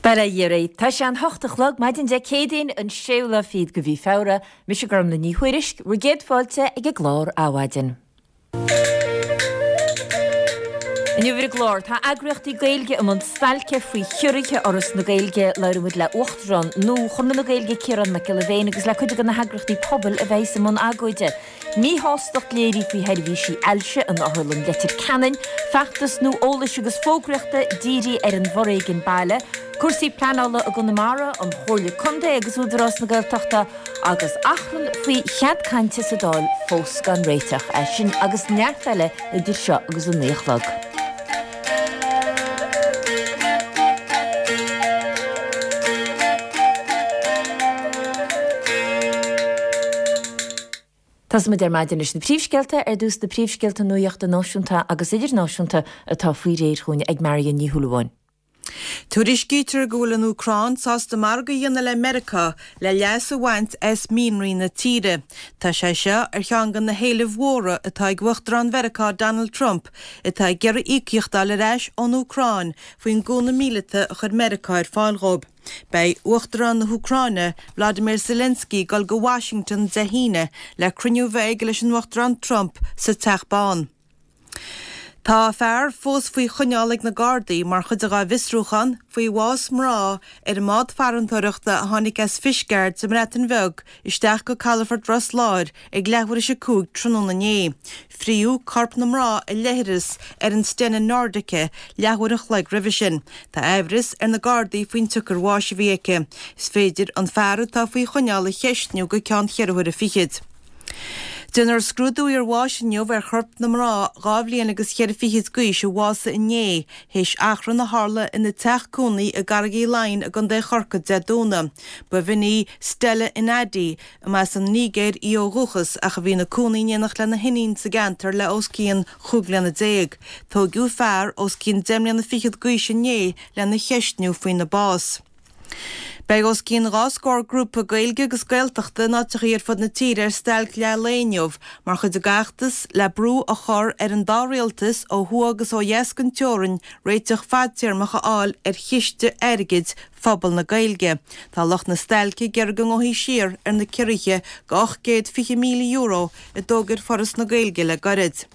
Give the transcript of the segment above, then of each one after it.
Bala Yuri, tá sé an hochtachlog maidin de cédín an séula fiad go bhí fára, mis se gom na níhuiirisk, ru géad fáilte ag glár áhaidin. In uwir glár, tá agrachtaí gailge am an stalce faoi chiúiriche oras na gailge leirmid le uachtrán, nó chuna na gailge ciaran na gilvéin agus le chuide gan na hagrachtaí pobl a bheits am an agóide. Mí hástocht léirí faoi heirhísí eilse an áthlan letir canin, feachtas nó ólas agus fógreachta díri an bhorréigin baile, cuasaí planála a gunamara an chóirle conde agus údarrás na gailteachta agus achran faoi chead cainte sa dáil fós gan réiteach sin agus neartfeile ag dir seo agus an néochlag. Tás me maidin is na príomhscéalta dús na príomhscéalta nuíochta náisiúnta agus idir náisiúnta atá faoi réir chuin ag Marian ní Thuúlaháin. Tuairis gítar gúla nó Ucrain sásta marga dhéanana le America le leas a bhaint míonraí na tíre. Tá sé seo ar cheangan na héile mhóra atá ag uachtar an Mheiriceá Donald Trump atá ag gearradh íochaíochta le leis an Ucrain faoin gcóna míleata a chur Mheiriceá ar fáilróib. Bei uachtar an na Ucraine, Vladimir Zelensky gal go Washington de híine le cruniú bheith leis an uachtar an Trump sa teachbán. Tá fearr fós faoi chuneálaigh na Gardaí mar chud a visrúchan faoi bhás mrá ar mád fearantóireachta a tháinig fisceart sa mreatain bheg isteach go Calafort Ross Láir ag leabhar is cúg tróna né. Friú carp na mrá a lehiris ar an stena Nordice leabharach le revision. Tá éhris ar na Gardaí faoin tucar bháis bhíice. Is féidir an fearú tá faoi chuneála cheistniú go ceann chearúir a fichiid. Dunar scrúdú ar Washington ar chorp na mrá gábhlíon agus chear fichiid guis a bhása inné, héis achran na hála ina teachcúnaí a gargaí lein a gan dé chorca de dúna. Ba bhíní Stella Inadi a meas an nígéir í ó ruchas a bhí na cúnaí néanach le na hinín sa gantar le oscíon chuglena déag. Tá giú fearr oscíon demlian na fichiid guis inné le na cheistniú faoin na bás. Beg os cín ráscór grúpa gailge agus gailteachta náteach ar fod na tíre ar stelc le léinneomh, mar chud a gachtas le brú a chur ar an dáréaltas ó thuagus ó dhéascan teorann réiteach fadtíarmacha áil ar chiiste airgid fphobal na gailge. Tá loch na stelci geargan ó hí siar ar na ciriche go 850 milliún euro i dógur foras na gailge le garid.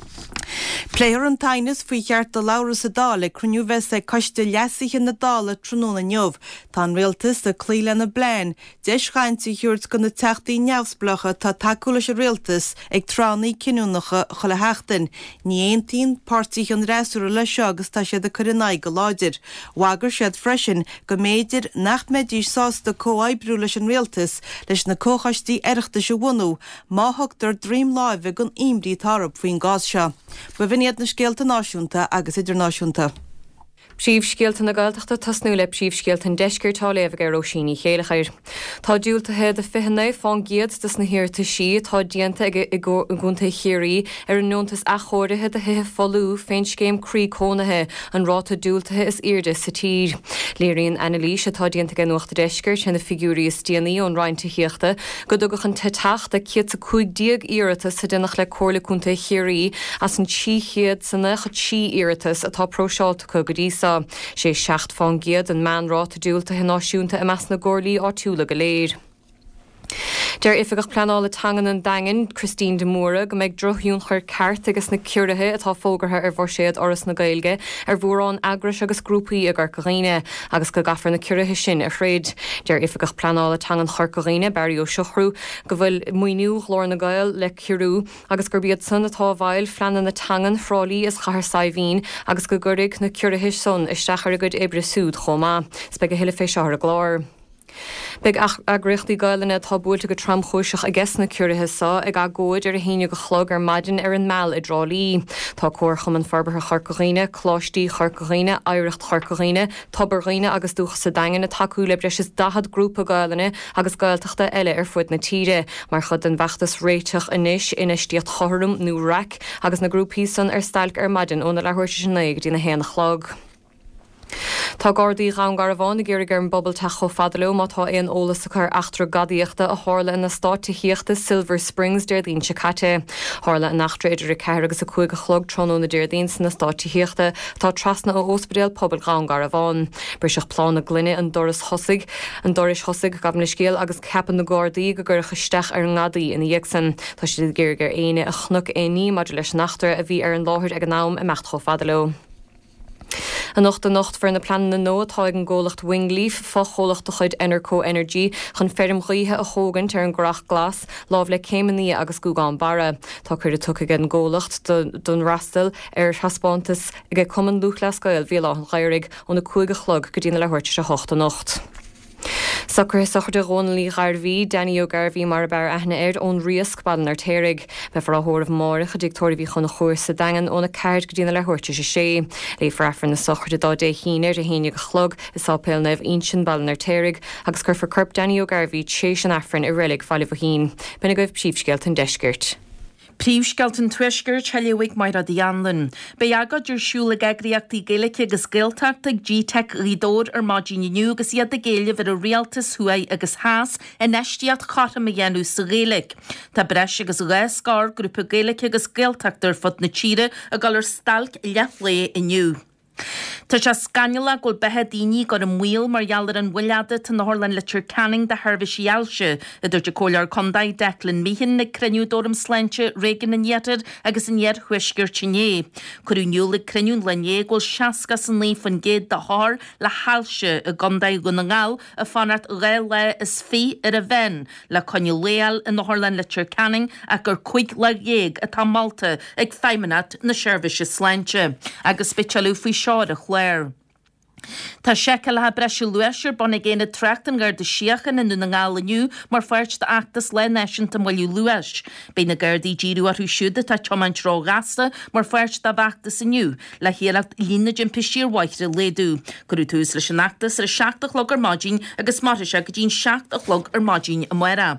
Pléir an tainas faoi cheart a laura sa dála cruniú bheits é coiste leasaiche na dála tróna neomh. Tá an réaltas a clíle na blein, deis chaintí thuirt go na teachtaí neamhsblacha tá takeúla sé réaltas ag tránaí cinúnacha chola heachtain. Ní aontaíon páirtí an réasúra le seo agus tá siad a churinnaid go láidir. Wagar siad freisin go méidir nach méidís sásta cóáibrú leis an réaltas leis na cóchaistí aireachta se bhunú, má thugtar Dream Live ag an imrí tarab faoin gás seo. Ba bhíad na scéalta náisiúnta agus idirnáisiúnta. Príomhscéalta na Gaeltachta tasnú le príomhscéalta an deisceir tá léamh ar Róisíní chéalachair. Tá dúiltathe de fihanna fáin giad das na hirirta si tá dianta i gúnta chéirí ar an nóntas a chóirithe de hithe folú féin scéim crí cónathe an ráta dúiltathe is irde sa tír. Léiríonn Annalise atá dianta gan nuachta deisceir sin na figúrí is déanaí ón roinnta hiochta go dugach an teteach de ciad sa 5 iarata sa denach le cóirlaúnta chéirí as an tíchiad sanna chud sí iartas atá próseálta go dísa. sé 6 fáin giad an man ráta dúilta náisiúnta i meas na Górlaí á túla go léir. Deir ifigach planála tangan an dagan Christine de Moura go méid drothún chuir ceart agus na ciúirithe atá fógartha ar bhórséad oras na Gaeilge ar bhórán agras agus grúpaí a Garcaghine agus go gafar na ciúirithe sin a chréid. Deir ifigach planála tangan Chorcaghine Barry ó Siochrú go bhfuil muoinú chlór na Gael le ciúrú agus gur bíad san atá bhail fleanan na tangan frálí is chahar saibhín agus go gurigh na ciúirithe son isteach ar a gud ébre súd chomá. Speg a hiile fé seoir a glár. Beg agrachtaí Gaeilge tá búilte go tramchúiseach a gas na ciúirithe sa ag agóid ar a híine go chlog ar maidin ar an meall i drálí. Tá cuacham an farbartha Chorcaghine, chlástíí Chorcaghine, Áireacht Chorcaghine, Tobarghine agus dúcha sa dagan na takeú le breis is 10 grúpa Gaeilge agus gaeltachta eile ar fuid na tíre, mar chud an bheachtas réiteach inis tíad chorm nó rec agus na grúpaí san ar stalc ar maidin óna le thuirte sin naig dí na héana chlog. Tá Gardaí gan gar bháin gur gur an bobbal te cho fadaló má tá éon ólas a chur achtra gadaíochta a hála in na stáitiíochta Silver Springs Deirdaoin se caite. Hála an nachtréidir a ceir agus a chuig a chlog trónú na Deirdaoin san na stáitiíochta tá trasna ó Ospedéal Pobal gan gar bháin. Briseach plán na glunne an Doris Hosig gab na scéal agus ceapan na Gardaí go gur chuisteach ar an ngadaí in dhéagsan. Tá si gur éine a chnuk éní maidir leis nachtar a bhí ar an láthir ag an nám i mecht cho fadaló. An nocht for na plan na nó tá an ggólacht Wingleaf facholacht a chuid Enerco Energy chun ferm chuíthe a hógan tar an grach glas láh le céimení agus gúgáin bara. Tá chuir a tucha an ggólacht don rastal ar haspátas ag cuman lúch le scoil bhí lá an chairig ón na cuaig a chlog go dtína le huirte a 8 nocht. Sacr sochar de Ronalí Garví, Danny O'Garví mar bar aithna ón riasc badan ar téirigh, be far a hóir mór a dictóir bhí chun chóir sa dagan óna ceird go dtína le huirte sé. Lé frafar na sochar de dá dé híine a héine go chlog is sápéil neh insin badan ar téirigh agus chur curp Danny O'Garví sé an affran i rilig fáile bhín. Bena goibh príomhscéalt an deisgirt. Príomhscealtan tuisgur teilehhaigh mar a dhéanlan. Be agad gur siúla gegraíochtaí Gaeilge agus Gaeltachtaigh G-Tech rídóir ar maidin inniu agus iad a Gaeilge ar a rialtas thuaidh agus háas in eisteacht chatham a dhéanú sa Gaeilge. Tá breis agus réascár grúpa Gaeilge agus Gaeltachtar fod na tíre a galar stalc leathlé inniu. Tá se scanneala ghfuil bethe daoine gur an mhuiil mar gheallar an bhuileada tan na Harlan Litir Canning de Harvish Yalse a dúirte cóilear condaid Declan Meehan na creniú dóm sleinte régan an Nietar agus an Nier Huisgur Tinné. Curú niúla creniún lené ghfuil seacas an líf an géad de thar le halse a gondaid go na ngáil a fanart réil le is fí ar a bhein le conne léal in na Harlan Litir Canning a gur chuig le dhéag a tá Malta ag feimeanat na Seirbhíse sleinte agus speisialú faoi seo a chléir. Tá seiceal ha breisiú luisir bonna géine treachtan gar de siachan in na ngála mar fairt de achtas le neisianta mhailiú luis. Bé na gardaí díú arthú siúda tá tomaint rá gasta mar fairt de bhachtas inniu le héalacht lína gin pisír waithre léadú. Gurú tús leis an achtas ar 7 chlog ar maidin agus mar se go dín 7 chlog ar maidin a muire.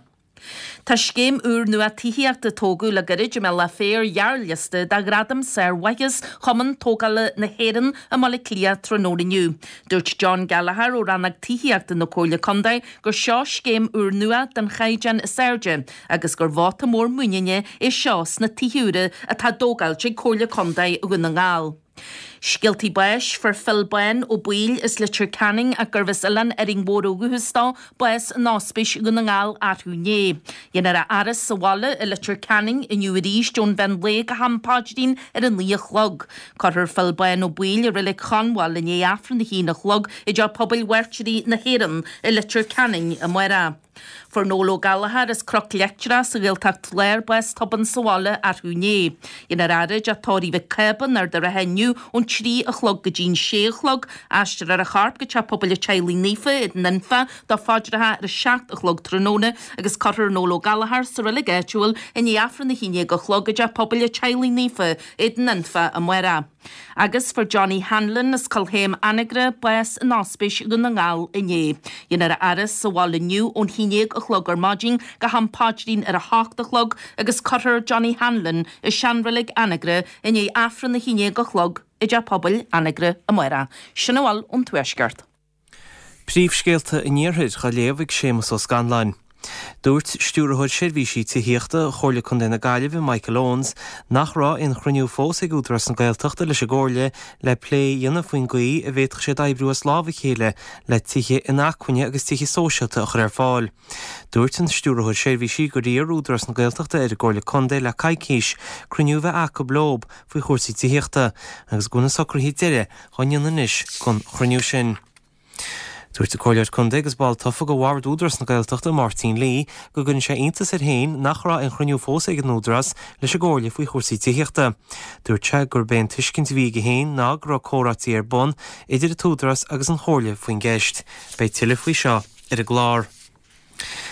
Tá scéim úr nua tííachta tógu le garid me le féir jaarliaste da gradam ser waithas choman tógala na héan a mala clia trónóriniu. Dúirt John Gallagher ó rannag tííachta na cóile condaid gur seo scéim úr nua den chaijan Serge agus gur bháta mór muine é seos na tíúre a tá dógal sé cóile condaid a gona ngáil. Scialtaí bais for Philbain ó Buil is Litir Canning a gurvis ilan ring mór ó guhustá bais náspis go na ngáil arthúné. Dhéanar a aras sa bhile i Litir Canning in uiríis John Ben le a hampáidín ar an líochlog. Carthar Philbain ó Buil a rilig chanháil in é afran na hí na chlog i d pobl wertirí na héan i Litir Canning a muire. For Nolo Gallagher is croc lectura sa Gaeltacht léir bais toban sáile arthúné. Dhéanar arid a tóirí bheith ceban ar de a heniu ón trí a chlog go dín 6 chlog, aistir ar a charp go te pobl a teilí nífa i ninfa dá fádratha ar a 7 a chlog tróna agus carthar Nolo Gallagher sa rilig éitiúil in í afran na híine go chlog go te pobl a teilí nífa i ninfa a muire. Agus for Johnny Hanlon is colhéim anigre bais an áspis go na ngáil inné. Dhéanar aras sa bháil inniu ón híine a chlog ar maidin go hampáidín ar a 8 a chlog agus carthar Johnny Hanlon is seanrilig anigre in é afran na híine go chlog i d pobl anigre a muire. Sinna bháil ón tuaisceart. Príomhscéalta in níorthaid cha léamh sémas ó Scanlain. Dúirt stúrathid seirbhísí tííochta chomhairle chun na Gaillimh Michael Owens nach rá in chruniú fós ag útras an Gaeltachta leis a ggóirle le plé dhéanamh faoin gaí a bhéadach sé daibhrú slámha chéile le tithe in achcuine agus tithe sóisialta a chur ar fáil. Dúirt an stúrathid seirbhísí go dtí ar útras an Gaeltachta ar a ggóirle chundé le caiicíis chruniú bheith acu blób faoi chóirsaí tííochta agus gúna socrthaí deire chuine inis chun chruniú sin. Dúirt a cóileir chundé agus báil tofa go bhhar údras na Gaeltachta Martin Lee go gunn sé iontas ar hain nach rá in chruniú fós ag an údras leis a ggóirle faoi chóirsaí tííochta. Dúirt se gur ben tuiscint bhí go hain ná gur córatí ar bon idir a túdras agus an chóirle faoin gceist, bei tuile faoi seo ar a glár.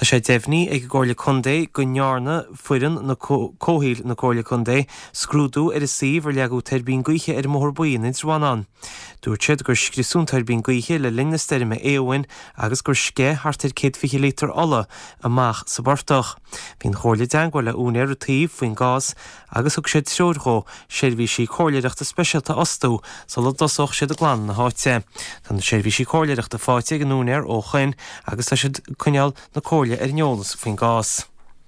Tá sé déhní ag ggóirla chundé go nearna fuiran na cóhíil na cóirla chundé scrúdú ar is síomh ar leagú terbín gcuiche ar mór buíon Ránán. Dúir siad gur scrisún terbín gcuiche le lingna steirime éhain agus gur scé hartar 100 lítar ola amach sa bartach. Bhín chóirla deanghil le únéir a tíomh faoin gás agus thug siad seoirthó sérbhí sí chóirleireachta speisialta ostú sa le dosoch siad a glan na háite. Tá sérbhí sí chóirleireachta fáite an únéir ó chuin agus tá siad cuineal na cóirle ar neolalas faoin gás.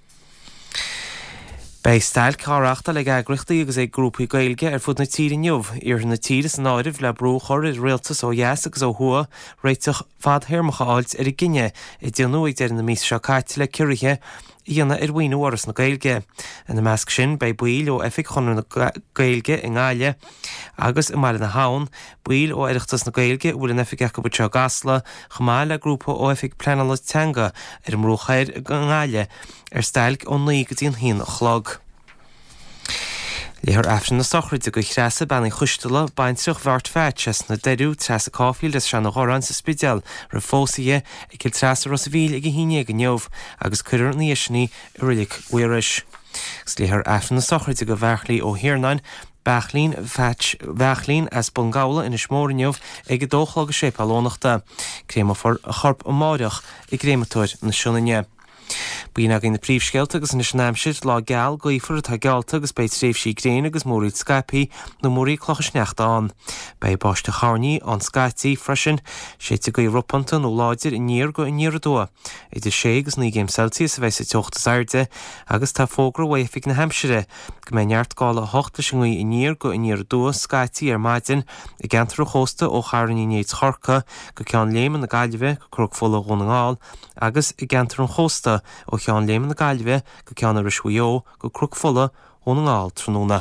Bei stail cáreachta le agrachtaí agus ag grúpaí gailge ar fud na tíri neamh ar na tíre san áirih le brúchir i réaltas ó dheas agus ó thua réiteach fad hirmacha áilt ar i gine i dionú ag deir na mís seo caiite le cuirithe dhéana ar bhaoinú áras na gailge. In na measc sin bei buil ó efik chunú na gailge i ngáile agus i máile na hán, buil ó iireachtas na gailge bhfuil an efik echa buteo gasla chamáil le grúpa ó efik planala teanga ar mrúchair ngáile ar stail ó naí go dtíon hín a chlog. Léthar afran na sochraide go chreasa banna chuistela baintrach bhart feitses na deirú tres a cáfiil des se na ghorán sa spideal ar fósaige ag cil tres a Rosvíl ag híine go neomh agus chuir na isní i rilik uiris. Gus léthar afran na sochraide go bhechlaí ó Hiarnáin bheachlín as bungála ina smórneomh ag go dóchlá go sépalónachta, créime for a chorp ó máireach i gréimetóir na siúnaine. Bíon agin na príomhscéalta agus na snéimsid lá geall goífar atá gealta agus beit réimh sí gréin agus móríd Skype nó mórí clochas neachtáin. Bei báiste cháirní an Skype freisin séte go Europanta nó láidir i níor go i níor dó. Idir 6 agus 9 Celsius a bheits i teochtas airde agus tá fógra waifig na Hampshire go mé neart gála 8 i níor go i níor dó Skype ar maidin i gentar chósta ó cháirní néid chorca go cean léman na gaiileh go crug fola gúnaáil agus i gentar an chósta ó chean léman na gaiileh go cean ar ishuió go crug fola ón ngáil tróna.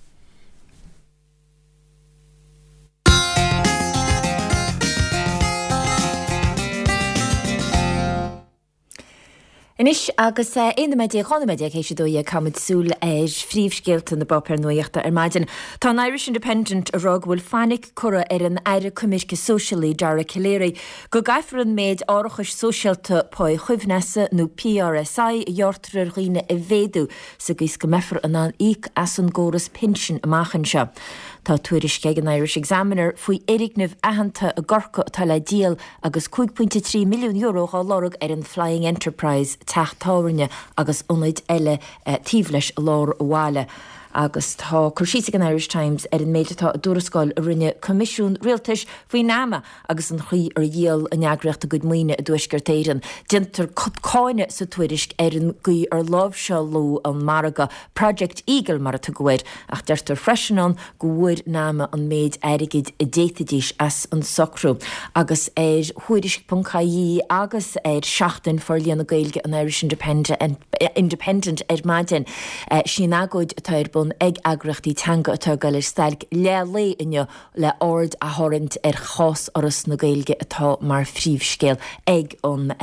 Inis agus éimeide chonameide chééis sé dói camid súl éir phríomhscéalta na bopper nuoachta ar maidin. Tá an Irish Independent a rog bhfuil fannig cura ar an aire cumisce socialí Dara Ciléirí go gaifar an méid áireachas socialta poi chuimhnesa nó PRSI jortar riine i bhéadú sa gís go mefar an íc as an góras pension amachchan seo. Tá tuairis cé an Irish Examiner faoi éireagnamh aitheanta a gorca atá le díal agus 2.3 milliún euro á lorug ar an Flying Enterprise teach táhairne agus ionid eile tíomhleis lár bháile. Agus tá chuirsí an Irish Times ar an méidetá a dúrascáil a rinne comisiún rialtais faoi náma agus an chuí ar dhéal a neagracht a go muoine a dúisgurtéiran. Dintar codcáine sa tuairis ar an gí ar lábh seo lú an Maraga Project Eagle mar a tugaid ach deirtar freisin go bhfuir náma an méid airigid i déitadís as an socrú. Agus chuiris.caí agus seachtain forlíon na gailge an Irish Independent ar maidin sin agóid atá ag agrachtaí teanga atá galir stailg le inne le ord a thorint ar chás oras na gailge atá mar phríomhscéal ag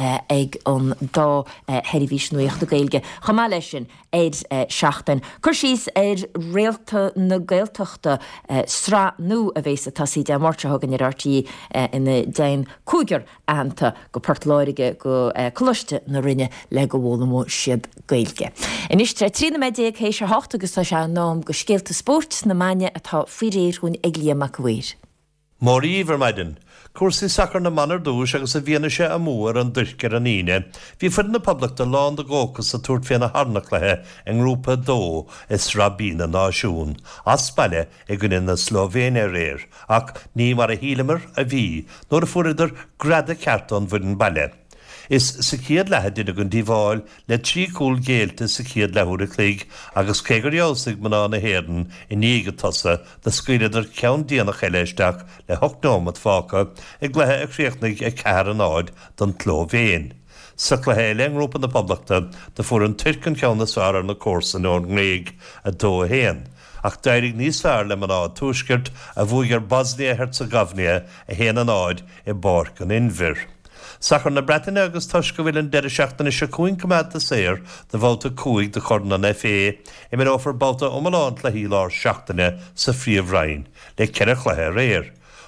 an dá heirihís nuocht na gailge. Chamá lei sin seachtain. Chuirsís ar réalta na gailteachta srá nó a bhés a tasí de mórtehagan ar RTí ina dain cúigear ananta go portláirige go cloiste na rinne le go bhlamó siad gailge. Inis trí na méid chééis se 8 agus tá se nám go scéalta sport na maine atá firéir chun eaglia machuir. Mórí Vermaiden, cuasaí sacr na manar dúis agus a bhíana sé a mór an duircear an íine. Bhí fud na public de lán de gócas a túirt féna harnach lethe an grúpa dó is rabína náisiún. As speile ag gunnin na Slovénia réir, ach ní mar a hílamar a bhí, nóair a fuidir grada ceartán bhuiin baile. Is sa chéad lethe duine gon díháil le trí cúl géalta sa chéad lethúra clíg agus cégur eolsaigh maná na héireann i níige tosa de scuileidir ceann díanach eileisteach le hochtnámat fáca ag lethe a chríochnaigh ag cear an áid don tló féin. Sa chléile an grúpa na poblachta de fuair an tuircan ceanna sáir na córsa nó an ngréig a dó héan. Ach deirig níos fearr le maná túiscirt a bhuaigh ar Bosnia Herzegovina a héan an áid i Borc an Inver. Sachar na Breataine agus tuis go bhfuil an deire seachtainna se cúin cumad a séir de bhálta cúig de chorna na FA i mé áfar balta omláint le hílár seachtainna sa phríomhrain le ceire chluthe réir.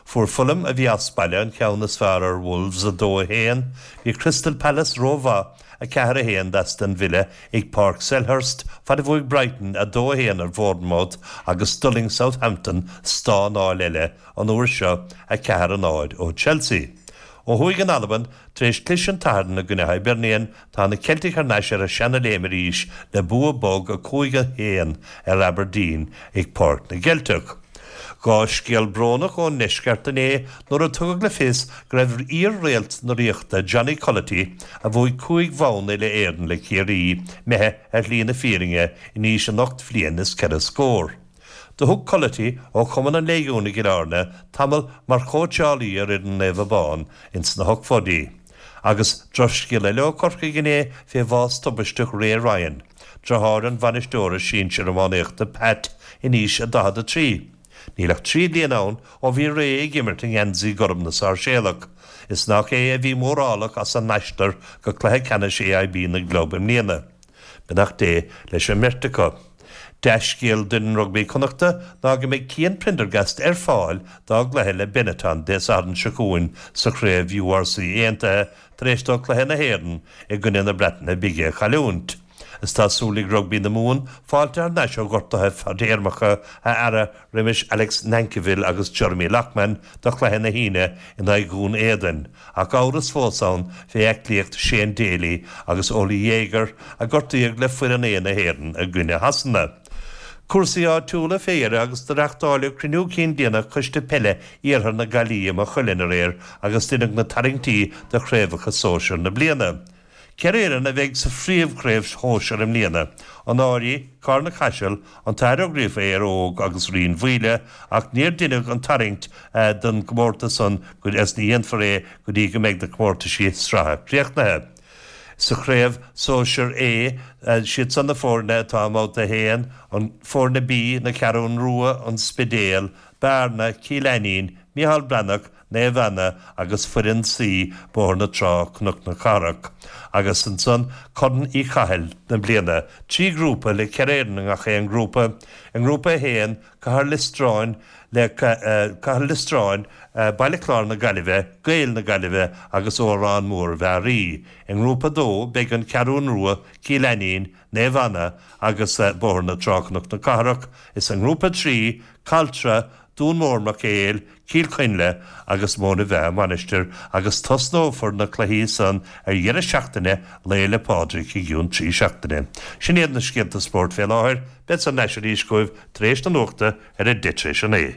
Fuair Fulham a bhí aspaile an ceann na sfearar Wolves a 2-1, bhí Crystal Palace Rova a 4-1 d'Aston Villa ag Park Selhurst fad a bhuaig Brighton a 2-1 ar Bournemouth agus Stirling Southampton stán áile an uair seo a 4-0 ó Chelsea. Ó thuig an Alban, tréis cliis an tairn na Gunnaigh Bernian tá na Celtic ar neis ar a seanna léimeríis le bua bog a 5-1 ar Aberdeen ag Páirc na Gaeltach. Gá scéal brónach ó neisceart an nuair a tugad le fís go raibh ír réalt na ríochta Johnny Cullity a bhuaig 5 bhán le éireann le céirí methe ar líana fíringe i níos an 8 bhliain is ceithre scór. De thug Cullity ó chuman an léúna gurárne tamil mar chóteálaí ar an nefabán ins na thug fodí. Agus drosci le leo corca gné fé bhás tubisteach Ray Ryan. Drathar an bhainisteoire sin se am éachta Pat i níos a 23. Nílach 3 bliain ann ó bhí ré gimmert in Enzi gormnas ar séalach. Is nach a bhí mórálach as an neistar go cléthe cena sé AIB na Globe im líana. Benach dé leis an mirtacha. Deiscéal den rugby connachta ná go méid cían Prendergast ar fáil dá glethe le Benetton des adan secúin sa chréibh URC éanta tréistó clethe na héireann i gcuine na Breataine bige chaúnt. Is tá súlaigh rugby na mún fáilte ar neis ó gortathe a déirmacha a ara riimiis Alex Nankiville agus Jeremy Lachman do chlethe na híine in gún éan, ach áras fósán fé eiclíocht Shane Daly agus Oli Jaeger a gortaíag le fuir an éana héireann a gcuine hasanna. Cuasaí á túla féire agus de reachtála criniú cín déana chuiste pelle íorthar na galíam a chulinar éir agus duine na taringtí de chréibhacha sóisiir na bliana. Ceréan a bheith sa phríomhchréibh hóisiir im líana, an áirí cá na caiisiil an tairogríomh éar óg agus rion bhuiile ach níor duine an taringt don gmórta san go as ní dhéon for go dtí go méid na gmórta sí strathe príochtnathe. Sa chréibh sóisiir siad san na fórne tá máta héan an fórne bí na Cearún Rua an Spidéal, Bearna, Cílenín, Micheál Brannach, Néhanna agus Furin sí bór na trá cnach na Carach. Agus an son codan í chail na bliana. 3 grúpa le ceréan a ché an grúpa héan cahar listráin le cahar listráin bailachlár na Galibhe, Gael na Galibhe agus órán mór bhearí. An grúpa dó beag an Cearún Rua, Cílenín, Néhanna agus bór na trá cnach na Carach. Is an grúpa 3 Caltra, Dún mór Macéil, Cíl Chuinle agus móna bheith manisteir agus tosnófar na chluí san ar dhéana seachtaine léile Pádraig i gún 3 seachtaine. Sin éad na scialta sport fé láthir, bet san neisir íscóibh tréis na nuachta ar a ditréis an é.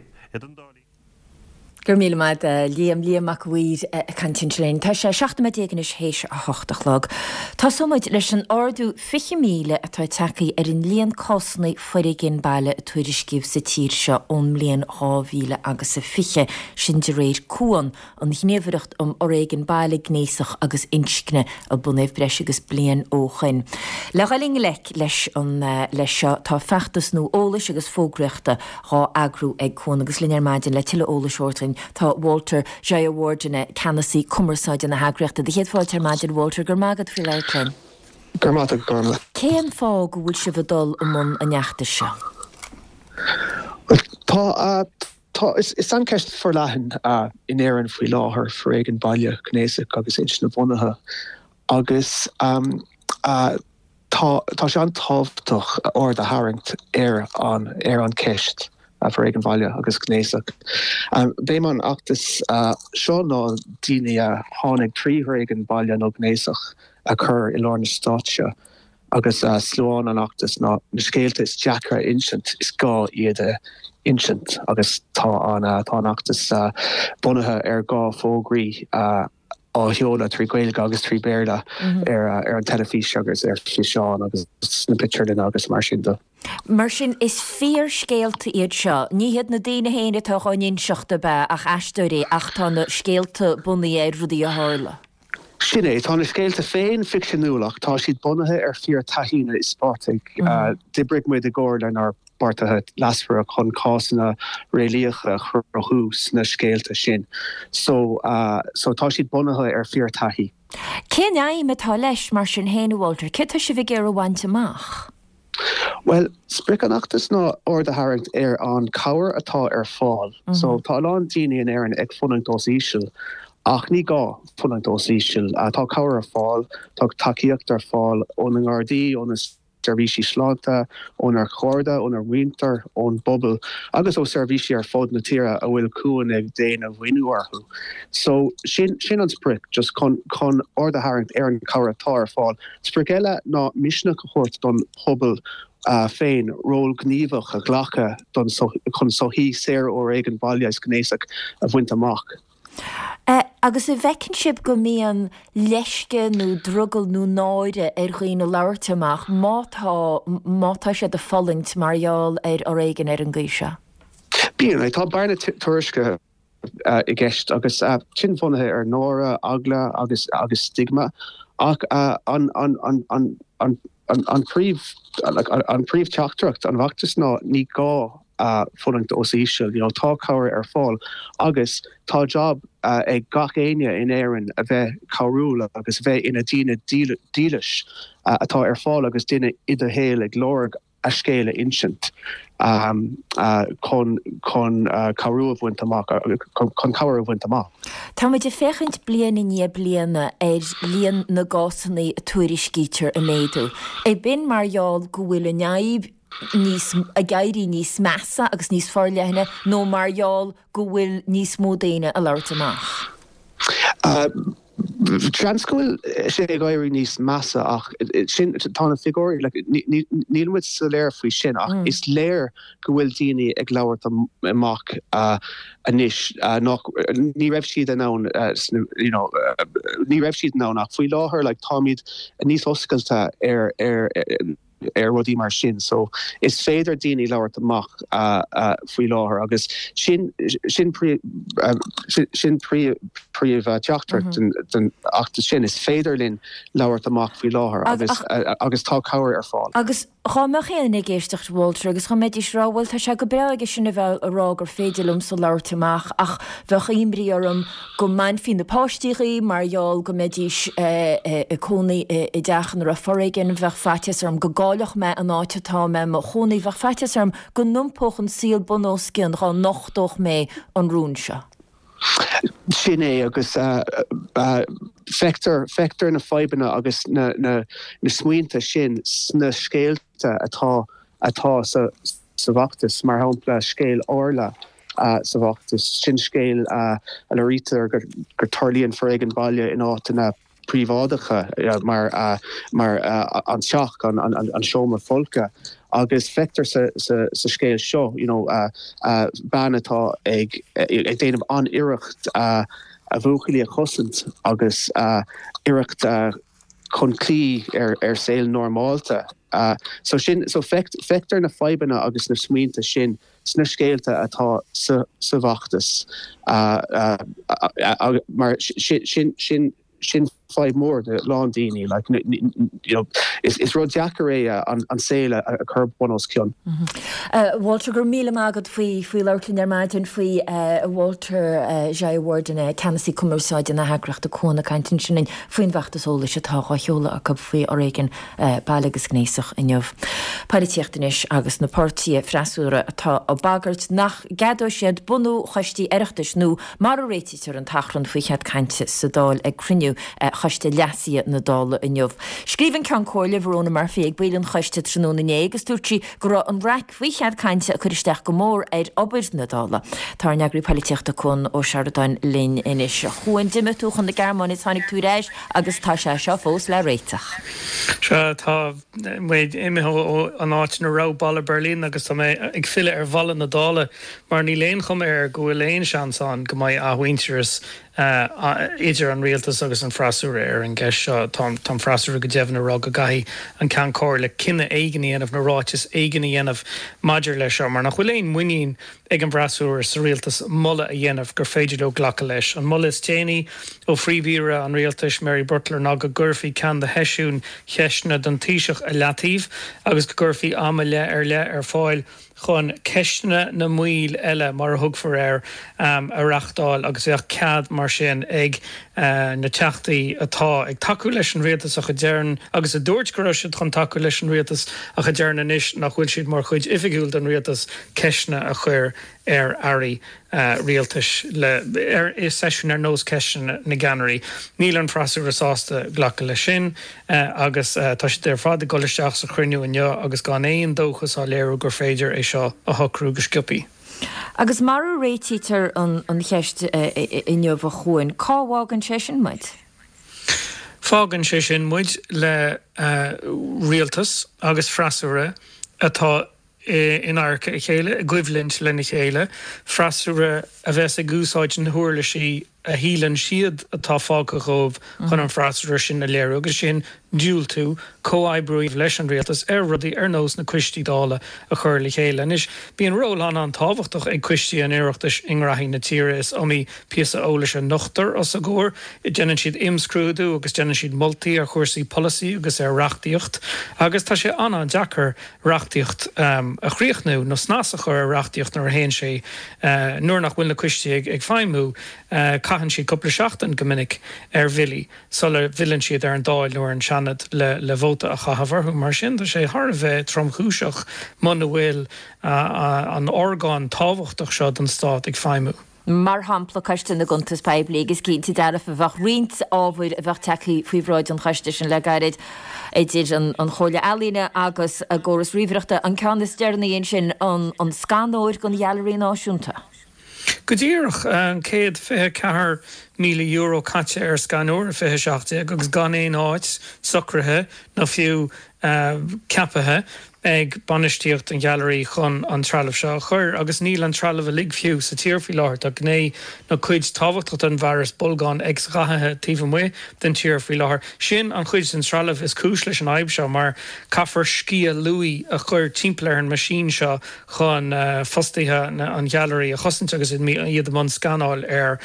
Gur míle maid líam ach bhuiir cantin tréin. Tá sé 7 is héis a 8 lag. Tá somuid leis an ordú 5 míle atá tacaí ar an líon cosna foirigin bailile a tuairiscíh sa tír seo líon 8,000 agus sa fiche sin de réir cuan an gnéomhaireacht orégin bailile gnéasach agus inscne a bunaibh breis agus blian óchain. Le galing leis an leis seo tá feachtas nó ólas agus fógreachta rá agrú ag cuan agus linear maidin le tiile ólas ortain tá Walter Jaya Wardine Canasí Cummersáide na hagreachta. De héad fáilte maidin Walter gur mágad fi leirlein. Gur mágad gorla. Céan fá go bhfuil si bhdul amón a neachta seo? Tá is an ceist for lehan in éan faoi láthair for éigen bailile gnéasach agus ins na bhunathe. Agus tá sé an tábhtach or de haringt ar an ceist. For éigen bailile agus gnéasach. Bé man achtas seo ná daoine tháinig 3 éigen bailile nó gnéasach a chur i lár na stáitse agus slóán an achtas ná na scéalta is deacra insint is gá iad insint agus tá an achtas bunathe ar gá fógraí á heola 3 gaeilge agus 3 béarla ar an telefís agus ar fiáin agus na picturelinn agus mar sin do. Mar sin is fear scéalta iad seo. Ní héad na daoine héine tá gáin seachta be ach eisteirí ach tá na scéalta bunaí ar rudaí a hála. Sinné, tá na scéalta féin fictionúlach tá siad bunathe ar fear taína is spátaigh. Dibrig muid a gcóir an ar bartathe lasfar a chun cásanna réalaocha churthús na scéalta sin. So tá siad bunathe ar fear taí. Cén aim atá leis mar sin héana Walter, cé tá si bh gur a bhaint amach? Well, sprickanachtas ná orda haringt an cower atá fáil. So tá an daine an an ag funning dós ísisiil. Ach ní gá funning dós ísisiil. Tá cower fáil, tá takeíocht fáil ón an RD, ón servisi slánta, ón chorda, ón winter, ón bubble, agus ó servisi fód na tíra a bhfuil cuain ag déin a winúarhu. So sin an spric, just con orda haringt an cower atá fáil. Spric eile ná misna cohort don hubble féin ról gníomhach a ghlacha don chun sohí séir ó éigen bhailias gnéasach a bhaint amach. Agus bhecinn sib go mííon leisce nó druggal nó náide chuoine leirteach mátá sé de folingt marall ó réigen an gcuise. Bíon tá barna tuaisce I gceist agus sin fonathe nóra agla agus stigma ach an príomh teachtracht an bhachttas ná ní gá funningt os ísisiil, tá cabhar fáil agus tá job ag gach éine in éireann a bheith cabhrúla agus bheith ina díine dílis atá fáil agus duine idirhéal ag glórg a scéile insint chun cabhrú a bhaint amach chun cabhar a bhaint amach. Tá muid de fechint bliana ní bliana líon na gásannaí tuairiscítear a méadú. É bin marall go bhfuil neib níos a gaiirí níos measa agus níos forleithne nó marall go bhfuil níos módaine a leirt amach. Transcoil sé gaiirí níos massa ach sin tána figóí níl muid sa léir faoi sin ach is léir go bhfuil daoine ag labhairt amach anis ní raibh siad an nán ní raibh siad an nán ach faoi láthair táimid níos oscailta rudí mar sin, so is féidir daoine labhairt amach faoi láthair agus sin príomh teachtracht den achta sin is féidir linn labhairt amach faoi láthair agus tá cabhar fáil. Agus cháach chéanana géistecht Walter agus chaméid is ráhfuil tá se go beige sinna bheith a rá gur féidirlumm sa labhairt amach ach bheith imrí orm go main fin na páistíí marall go méidís cónaí I dechan ar a forréigen bheith feitis arm go gáilech me an áitetá me mo chonaí bheith feitis arm go numpóchan síl bonóscin chá nachdóch mé an rúnse. Sin é agus fector na feibanna agus na smuointe sin sna scéalte atá sa bhachtas mar hapla scéal orla sa bhachtas sin scéal a rítar gur tarlíonn freigan baile in átainna prívádacha mar an seach an seomar folca agus fector sa scéal seo banatá ag déanamh an iirecht a bhuachailí a chosint agus iirecht chun clí ar saoil normáilta. So fector na feibanna agus na smuointe sin sna scéalte atá sa bhachtas mar sin five more the lawn dini is rod Jacare on sale a curb bonos kion. Walter gur míle magad fui leirlin maidin fui Walter Jai Ward in Tennessee Commerceid in a hagracht a cona cantin sin fuin vachtas óla se tá chola a cub fui orégan bailagus gnéisach in jov. Paritiechtenish agus na partie frasúra atá a bagart nach gadó siad bunú choistí erachtas nó mar réititir an tachran fui chead cante sa dál ag criniu choiste lesia na dála in jov. Skriven can cóile Verona mar féag bílan choiste tróna négus dúirtí go an raic fui chead cante a chuiristeach go mór obair na dála. Tá neagri paritieachta chun ó Chardain lin inis. Chuin dimitúchan na Germán is hánig túréis agus tá se seo fós le réiteach. Se tá méid imime an áit na ráballa Berlín agus tá mé ag fille bhallan na dála mar ní léon chum go bhfuil léon seansán go mbeidh ahuainteras idir an rialtas agus an frasúra an gceis seo tá frasúra go deimhna rá go gaithí an can cóir le cinenne éigeí anamh na ráitis éigeí anamh maidir leis seo mar nach bhfuil léon muoín ag an frasúra sa rialtas mulla a dhéanamh gur féidir le ghlacha leis. An mulla is déanaí ó phríomhíre an rialtas Mary Butler ná go gurfií can de heisiún cheisna don tíiseach a leatíh agus go gurfií ama le ar fáil chun ceisna na muil eile mar thug for a reachtáil agus bheith cad mar sin ag na teachtaí atá ag takeú leis an rialtas a chu dearn agus a dúirt go raibh siad chun takeú leis an rialtas a chu dearn inis nach bhfuil siad mar chuid ifigiúil an rialtas ceisna a chuir airí rialtas is sesiún nós ceisna na ganarí. Níl an frasú rasásta ghlacha le sin agus tá si ar fád goisteach sa chruinniú inneo agus gan éon dóchas á léirú gur féidir é seo a thocrú go sciupaí. Agus mar réitítar an cheist inneo bh chuin, cáhág an sé sin muid? Fágan sé sin muid le rialtas agus frasúra atá in airca i chéile, equivalent lena chéile, frasúra a bheits a gúsáid an thuairla sí a hílann siad atá fága chomh chun an frasúra sin na léirú agus sin dúil tú cóhaibbrúíh leis an rialtas rudaí nós na cuistí dála a chur le chéile. Is bíon ról an táhachtach ag cuistí an iireachtas ingrathí na tíre is amí píosa ólas an nochtar as a ggóir, I déanann siad imscrúdú agus déanann siad moltaí ar chuirsaí policy agus reachtaíocht, agus tá sé an deachar reachtaíocht a chríochnú nó snasa chur reachtaíocht nar héin sé nuair nach bhfuil na cuistí ag feimú caihann siad coppla seachtain go minic bhilí, solar bhillann siad ar an dáil nuair an seanad le bhóta a chahabharthú mar sin, sé thar bheith tromchúiseach man bhfuil an orgán táhachtach seo an stát ag feimú. Mar hampla caiiste na guntas peibli agus cinnti dara a bheith rint ábhaid a bheith teí faoihráid an chaiste sin le gaiid éidir an chola alína agus a ggóras ríomhreachta an ceannas dearnaíon sin an scanóir gon dhealaí náisiúnta. Go dtíorach an céad €24 million caite ar scanóir 27 agus gan éon áit socrathe na fiú capathe ag banistíocht an gallery chun an trealamh seo chur agus níl an trealamh a lig fiú sa tíorfaí láthart a gné na chuid táhachtach an bharas bolgán ag rathathe tíomh mu den tíorfaí láthart. Sin an chuid an trealamh is cúis leis an aibh seo mar caafar scia luí a chur timpplair an masín seo chun fostaithe an gallery a chosint agus iad man scanáil ar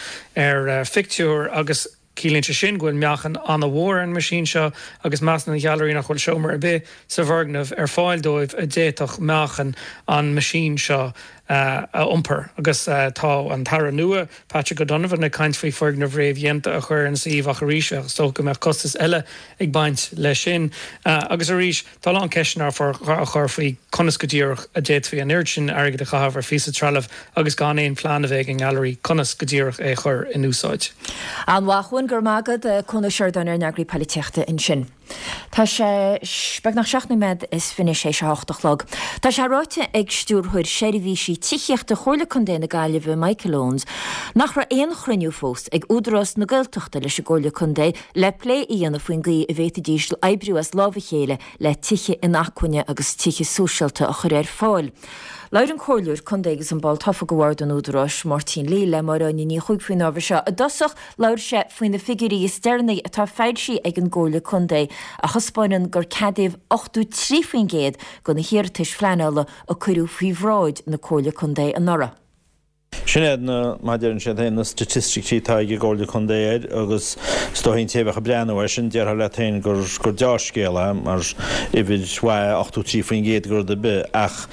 fictúr agus cílínte sin gúil meachan an bhór an masín seo agus meas na gallery nach chuil seomar a bit sa bhargnamh ar fáil dóibh a déach meachan an masín seo a umper agus tá an tara nua Patrick O'Donovan na caint faoi fergnamh réamh dhéanta a chur an saomh a choríise so go meach costas eile ag baint le sin agus a ríis tá an ceisnar for a chur faoi conas go dtíorach a déit faoi an irtin airgad a chahabhar físa trealamh agus gan éon plán a bheith an gallery conas go dtíorach é chur in úsáid. An bhachuin gur mágad chuna seirdan ar neagraí politeachta in sin. Tá sé speg nach 16 med is finine sé 8 log. Tá sé ráite ag stúrthúir séirhísí tiíocht a chola chun déna gaiileh Michael Owens nach ra éon chruinniú fós ag údras na gailteachta leis a ggóla chun dé le lé íana faoin gaí a bhéta dístal ebriú as lábha chéile le tiiche in acuine agus tiiche sosialta a chur ar fáil. Lair an choirliúr chun dégus an ball tafa go bhhar an údras Martin Lee le mar an ní chuig faoin ábhar seo a dosach lair sé faoin na figurí steirnaí atá féidsí ag an ggóla chun dé a chuspáinan gur cadéh 8 faoin géad go na hirirtais fleála a chuirú faoihráid na cóla chun dé an nora. Sinad na maidir sé na statistictí tá ag ggóla chun déad agus stohinn tébh a breanhhair sin deartha le tain gur dearcéile mar ihid 8 faoin géad gur de be ach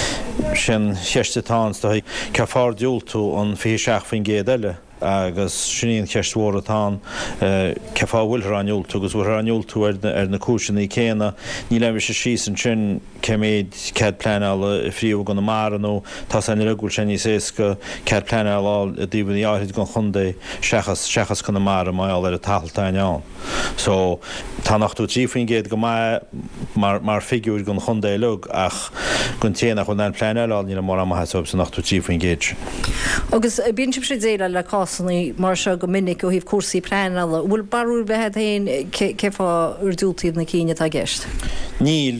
sin 6 tá ceafar dúiltú an 26 faoin géad eile. agus sinníon ceistmhór atá ceá bhfuil ranúiltú agus bhfuil ranúiltú ar na cúisinaí céna ní le sé sí an sin ceméid cead pleála i phríomh go na mar nó tá san rugúil sin ní séca cead pleáil a dtíobh í áid go chundé sechas go na mar maiáil ar a tataltáineán. So tá nachtú tífaoin géad go mar figiúir gon chundé lug ach gon téanach chun an pleáil ní mar amthe san nachtú tífaoin géad. Agus bíon sé déile le cásannaí mar se go minic ó híh cuasaí pleanala, bhfuil barú behead haon ceá ar dúltaíad na cíine a gceist. Níl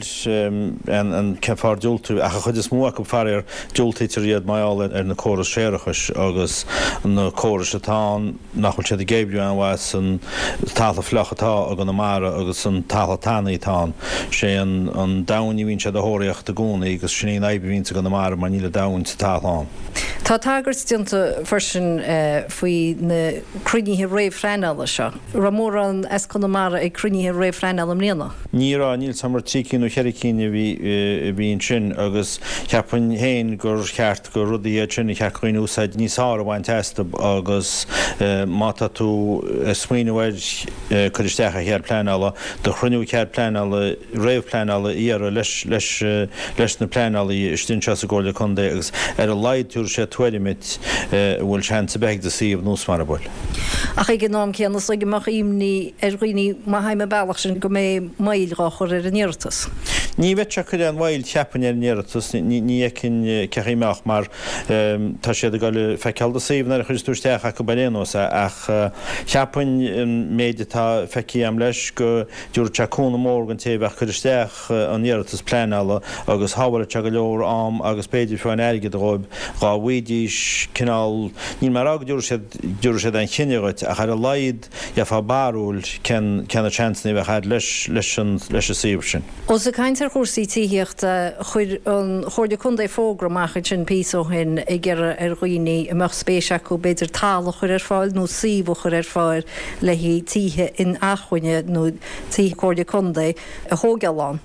an ceá dúltú a chud is mú go fear dúltaítar iad maiáil ar na córas séirechas agus na córas atá nachfuil sé a gébriú anhhaid an tála flochatá a go na mara agus an tála tánaítá sé an dahaní hín sé a thuiríocht a gúna agus sinní éibe vín go na mara mar níle dahain sa táláán. Tá tagart stianta fersin faoi na cruníthe réh freinala seo. Ramór an esconamara ag cruníthe réh freinala mléana. Nírá níl samar tícinn ó cheiricíine bhíon sin agus ceapan héin gur cheart go rudaí sin chearcóin úsáid níos ára bhain testa agus mátá tú smaoinehhaid chuisteach a chéad plánála do chruniú chéad plánála réh plánála íar leis na plánálaí istinse a ggóla chundé agus ar a leid túr sé tuairimid bhfuil sean sa beag de síomh nús mar a bhil. Ach ag gnám ceannas ag amach imní roioine maithaime bailach sin go mé mailrá chur ar an Iarratas. Ní bheitse chu an bhil teapan ar an Iarratas ní cin ceimach mar tá siad a gáil feicealda síomh ar chuistúirteach a go baléósa ach teapan méidetá feicí am leis go dúr teúna mórgan tébheith chuisteach an Iarratas plánála agus hábhar te go leor am agus péidir fáin aige roib gá bhuidís cinál ní mar aga dúr sé an chinegat a chu a laid fá barúil cen a chansna bheith chaid leis a síomh sin. Os a caiintear chósaí tííocht chuir an chuirde chundé fógramachid sin píso hin i ggéar ar roioine amach spéisiach go beidir tála chuir ar fáil nó síomh chuir ar fáil le hí títhe in achhuine nó tí chuirde chundé a thógeán.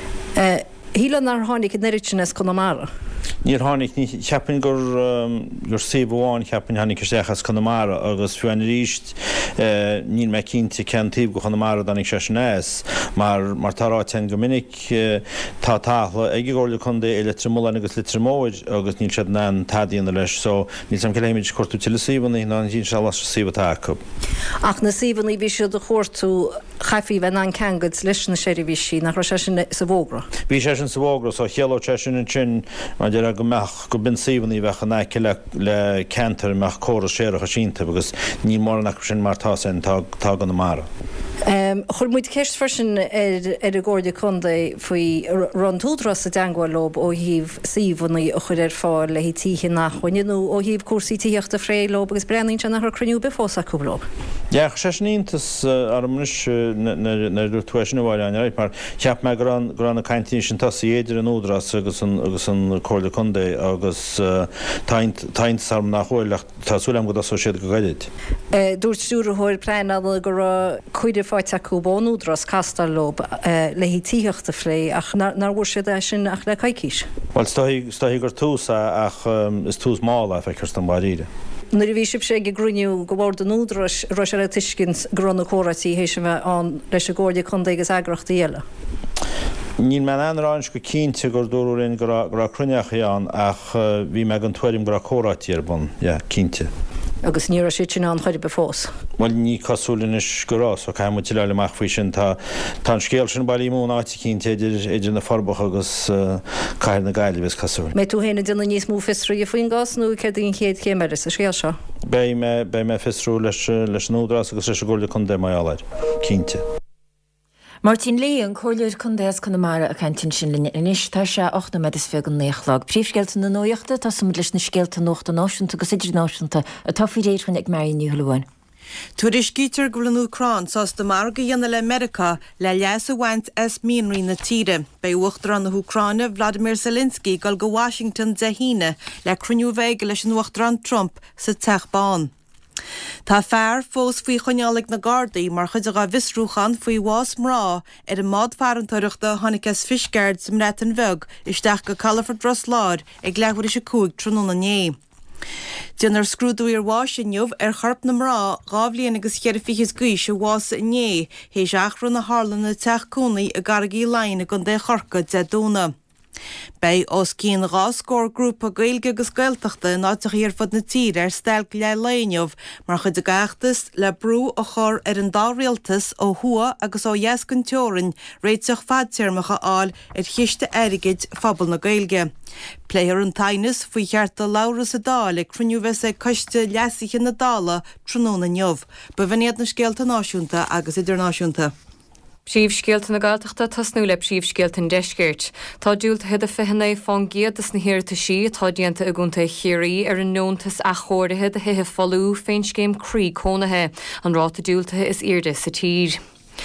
Hílan ar tháinig in neiritnas Conamara. Níor tháinig ní cheapan gur síomháin cheapan tháinig isteachas Conamara agus fiúin ríist níl me cinnte cean tíomh go Conamara danig sénéas mar tárátein go minic tá tála ag ggóla chundé é litrimóla agus litrimóid agus níl sead ná tadaíonna leis so níl sam celéimiid cuatú til síomhaí ná dín se las síomhtá. Ach na síomhaí bhí siad a chóirtú chafií bheit an cegad leis na séirihí nach sé sin sa bhógra. Bhí sé sin sa bhógra so chealó te sin sin de go meach go bin síomhaí bheitcha neice le cantar meach córa séirecha sínta agus ní mór nach sin martá sin tá gan na mara. Chir muid ceist fersin ar a ggóide chundé faoi rantúdras a deangáil lob ó híomh síomhaí a chur ar fáil le hí títhe nachhainú ó híomh cuasaí tíocht a fré lob agus breanaín se nach cruniú be fósa cúlob. Ja sé nítas armnis na tuisina bhile mar cheap me granna caiintí sin tasí éidir an údras agus an cóla chundé agus taint sam nach hhuiileach tásúlam go so siad go gaiid. Dúirt stúrathir preinala gur chuide fáite cúbón údras castal lob le hí tíocht a fré ach nar bhfuair siad sin ach le caiiciis. Well stáí gur túsa ach is tús mála fe chust an baríide. Nuair bhí sib sé go grúniú go bhór den údras rois ar a tuiscint gronna córatí hééis sem bheith an leis a ggóide chundé agus agrachta eile. Níl me anráins go cínte gur dúrinn gur cruneachchéán ach bhí me an tuairim gur córátíar bun cínte. Agus ní sé sin an chuir be fós. Well ní cosúlinis gorás ó caiim til leach faoi sin tá scéal sin bailí mún áiti cínte idir na forbach agus caiir na gaiile bes cosúil. Mé tú héna duna níos mú fistrií a faoin gasnú cedín chéad chéimeir a scéal seo. Bé me fistrú leis nódras agus leis ggóla chun dé maiáid cínte. Martin Lee an choir chundéas Conamara a cantin sin linne inis tá se 8 me is fegan néchlag. Príomhsgeilta na nóoachta tá sum leis na scéalta nóachta náisiúnta agus idir náisiúnta a tofií réitrin ag marí níhallúin. Tuairis gítar golan Ucrán sás de marga dhéanana le America le leas a bhaint as míonraí na tíre. Bei uachtar an na Ucráine Vladimir Zelensky gal go Washington de híine le cruniú bheige leis an uachtar an Trump sa teachbán. Tá fearr fós faoi chonealaigh na Gardaí mar chuid a visrúchan faoi bhás mrá ar an mád fearantóireachta tháinig fisceard sa mreit an bheg isteach go Calaford Dros Láir ag leabhar is a cúig tróna né. Déanar scrúdú ar bháis inniuh ar charp na mrá gábhlíon agus chear fichas gúis a bhása inné hééis achran na hálan na teachcúnaí a gargaí lein a gon dé chorca de dúna. Bei os cín ráscór grúpa gailge agus gailteachta náteach ar fod na tír ar steil le léineh mar chud a gaachtas le brú a chur ar an dá rialtas ó thua agus ó dhéascan teorann réiteach fadtearmacha áil ar chiiste aigeid fabal na gailge. Pléir an tainas faoi cheartta láras a dá le cruniú bheits é coiste leasaiche na dála tróna neomh, ba bhanéad na scéalta náisiúnta agus idirnáisiúnta. Príomhscéalta na Gaeltachta tasnú le príomhscéalta an deisgéirt. Tá dúilta head a fihanna fán giad is na hirirta sí tá dianta a gúnta chiirí ar an nóntas a chóirithe a hithe fallú féin céim crí cónathe an ráta dúiltathe is irde sa tír.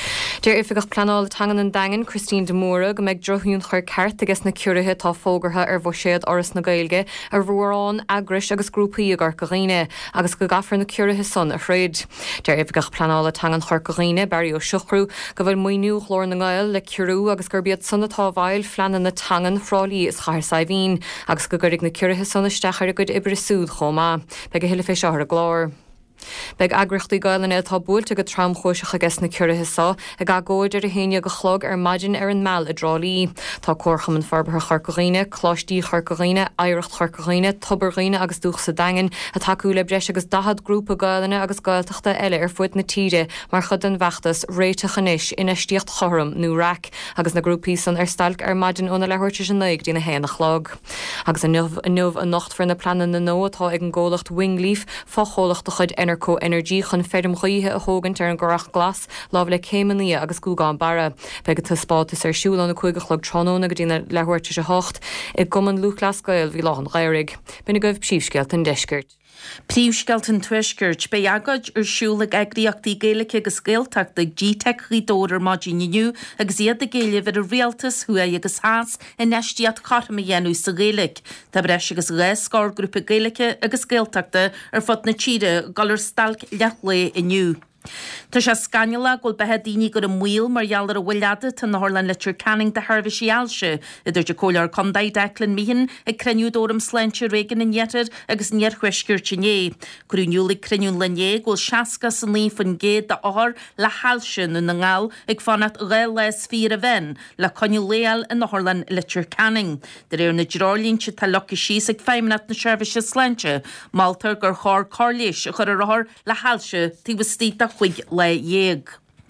Deir ifigach planáil tangan an dagan Christine de Móra go meid drothún chuir ceart agus na cuirithe tá fógartha ar bhséad oras na Gaeilge ar bhórán agris agus grúpaí agar goghine agus go gafar na cuirithe son a chréid. Deir ifigach planáil tangan chuir goghine Barry ó Siochrú go bhfuil muoinú chlór na Gael le curú agus gurbiad sanna tábhail fleanan na tangan frálí is chair saibhín agus go gurig na cuirithe son istechar a good ibre súd chomá, be go hiile fé seoir a glár. Beg agrachtaí Gaeilge tá búilte go tram chóiseach agus na cuirithe sa ag agóid ar a héine go chlog ar maidin ar an meall a drálí. Tá cuacham an farbatha charcoghine, chlástíí charcoghine, éireacht charcoghine, tubarghine agus dúch sa dagan a takeú le breis agus dahad grúpa Gaeilge agus Gaeltachta eile ar fuid na tíre mar chud an bheachtas réite chanis ina stíocht chorm nó rac agus na grúpaí san ar stalc ar maidin óna lehuirte sin naig dína héna chlog. Agus a nuamh a nocht for na planan na nó atá ag an ggólacht Winglíf fácholacht a chud Enerco Energy chun ferm chuíthe a hógan ar an gorach glas láh le céimení agus gúgáin bara. Beige tá spátas ar siúil an na chuige chlog tróna go dtína lehuiirte se hocht i goman lúchlas Gael bhí láhan gairig. Bina goibh príomhscealt an deisgurt. Príomhscealt an tuisgurt be agad ar siúla agriíochtaí Gaeilge agus Gaeltachta GTech rídóir máidíniu agus iad a Gaeilge ar a réaltas thua agus háas in neistiad charm a dhéanú sa Gaeilge. Tá breis agus les scór grúpa Gaeilge agus Gaeltachta ar fod na tíre galar stalc leachlé inniu. Tá sé scanneala ghfuil bethe daoine gur an mhuiil mar gheallar a bhfuileada tá na Harlan Literature Canning de Harvis Alse idir de cólar condaid Declan Meehan ag creniúdóm sleinte régan in Nietar agus nearchuisgurt inné. Grúniúla creniún lené ghfuil seaca san líon fan géad de áthar le halsin in na ngáil ag fanat réil les fí a bhain le coniuléal in na Harlan Literature Canning. De réir na drálínse tá locha síos ag féimnat na seirbhise sleinte, Maltar gur chár carléis a chur a ráthar le halse tí bhtíta chuig le dhéag.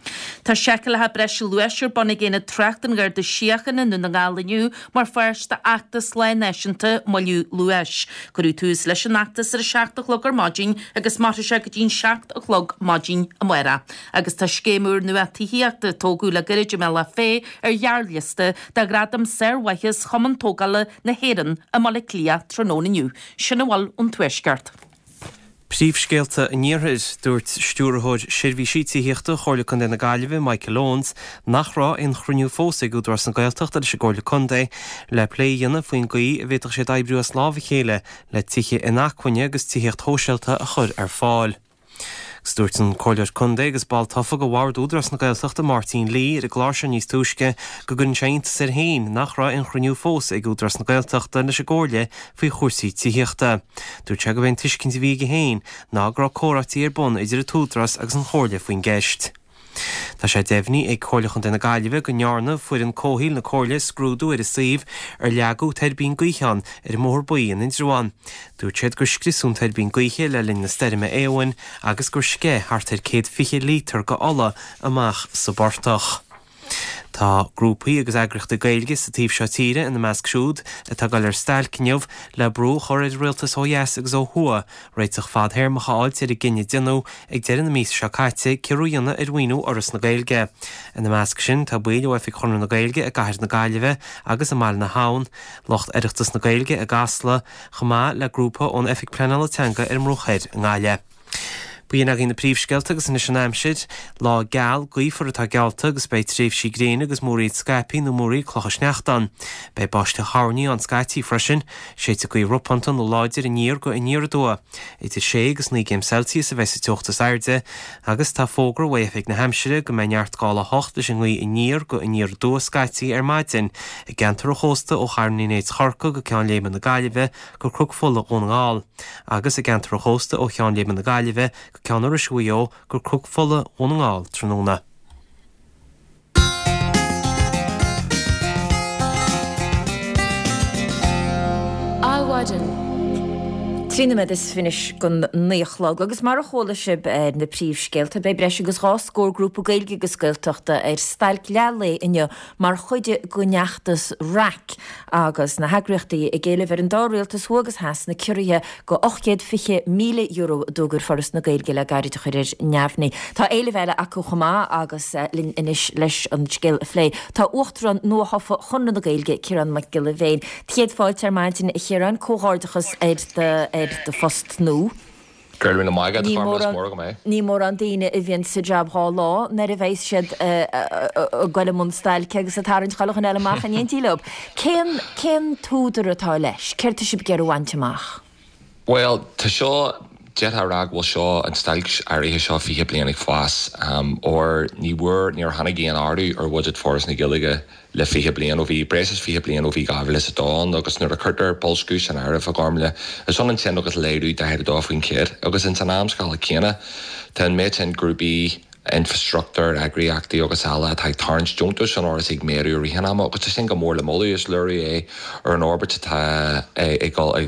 Tá secalathe breisi luisiir bonna géine treachtan gur de siachan in na gáilaniu mar firsta achtas le neisianta maiú luis. Gurú túús leis an achtas ar seachtach logar máidín agus mar se go dín seacht a chlog máidín a muire. Agus tá scéimúr nu a tííachta tógú le gairid me le fé ar jaarliasta de gradam serhaithas choman tógala na héan a mala clia trónaniu. Sinna bháil an tuisgart. Príomhscéalta a níorthid dúirt stúrathóid seirbhí sítííochta chomhairle chun na Gailge Michael Owens nach rá in chruniú fósaigh údar san Gaeltachta de Gabhla Conde le plé dhéanamh faoin gaí a bhéadach sé d'oibriú slávh chéile le tithe in achcuine agus tíocht hóseilta a chur ar fáil. Stúirt an Comhairle Conde agus ball tafa go bhhar údras na Gaeltachta Martin Lee ar a gláise níos túisce go gunn séint ar hain nach rá in chruniú fós ag údras na Gaeltachta na Gabhla faoi chósaí tíochta. Dúirt se go bhain tuiscint bhí go hain ná gur córatí ar bun idir a túdras agus an chomhairle faoin gceist. Tá sé déimhní ag chomhairle chun na Gailge go nearna fuair an cóthaíl na chomhairle scrúdú ar a saomh ar leagú terbín gaochan ar mór buíon in Drúán. Dúirt siad gur scrisún terbín gaoiche le linn na steirime éhain agus gur scé thart ar 150 lítar go alla amach sa bortach. Tá grúpaí agus agrachta Gaeilge sa tíobh seo tíre in na measc siúd a tá gail ar stail cinneamh le brú chorid rialtas ó dheas agus ó thua réiteach fad thir machaáil ar a gcinne denú ag deireadh na míos seo caite cearú dhéanana ar mhaoinú oras na Gaeilge. In na measc sin tá buile ó fih chunú na Gaeilge a gaiir na Gailge agus a máil na hán, locht iireachtas na Gaeilge a gasla chumá le grúpa ón efik pleanala teanga ar mrúchaid an Gaile. Bíon a gin na príomhscealta agus in is an aimsid lá geall gaoifar atá gealta agus bei tréimh sí gréine agus móríad Skype nó mórí clochas neachtan. Bei báiste háirní an Skytí freisin sé a gaí rupantan ó láidir in níor go in níor dóa. Idir sé agus 9 Celsius a bheits tuachtas airde agus tá fógra waifig na Hampshire go meart gála 8 leis an ghaí in níor go in níor dó Skytí ar maidin i gentar a hósta ó charní néid charca go cean léman na Gailge go crug fulla ón ngáil. Agus i gentar a hósta ó chean léman na Gailge ceanar a siúo gur crug fola ón ngáil tróna. Áhaidan. Trína me is finis gon níochlog agus mar a chola sib na príomhscéalta be breis agus rá scór grúpa Gaeilge agus Gaeltachta ar stailc leala inne mar chuide go neachtas rac agus na hagriachtaí i ggéile ar an dáréaltas thuagas heas na cuirithe go 850 míle euro dógur foras na Gaeilge le gairid chuidir neamhnaí. Tá éile bheile acu chomá agus lin inis leis an scéal a phlé. Tá uchtran nó hafa chunna na Gaeilge Ciarán McGill féin. Tiad fáilte ar maidin i Chiarán cóháirdachas de fost nó. Girl na maigad farmers mór go mé. Ní mór an daine I bhíonn sa job há lá, na a bhééis siad goile mundstail cegus a tarint chalachan eile amach an dhéontílob. Cén túdar atá leis? Ceirta si gur bhaintteach? Well, tá seo jet rag bhil seo an stailc airithe seo fiche bliananig fás or ní bhfuair níor hanna géan ardú ar bhid forras na gilige le fiche blian ó bhí breas fiche blian ó bhí gabhfuil is a dáin agus nuair a chuirtar bolscúis an airh a gámle is son an sin agus léirú de head dáfuin céir agus in san námscáil céine tá méid sin grúpi infrastructure agriacti agus ala tá tarns juntus an oras ag méú rihanna agus sin go mór le molú is lurí ar an orbit tá ag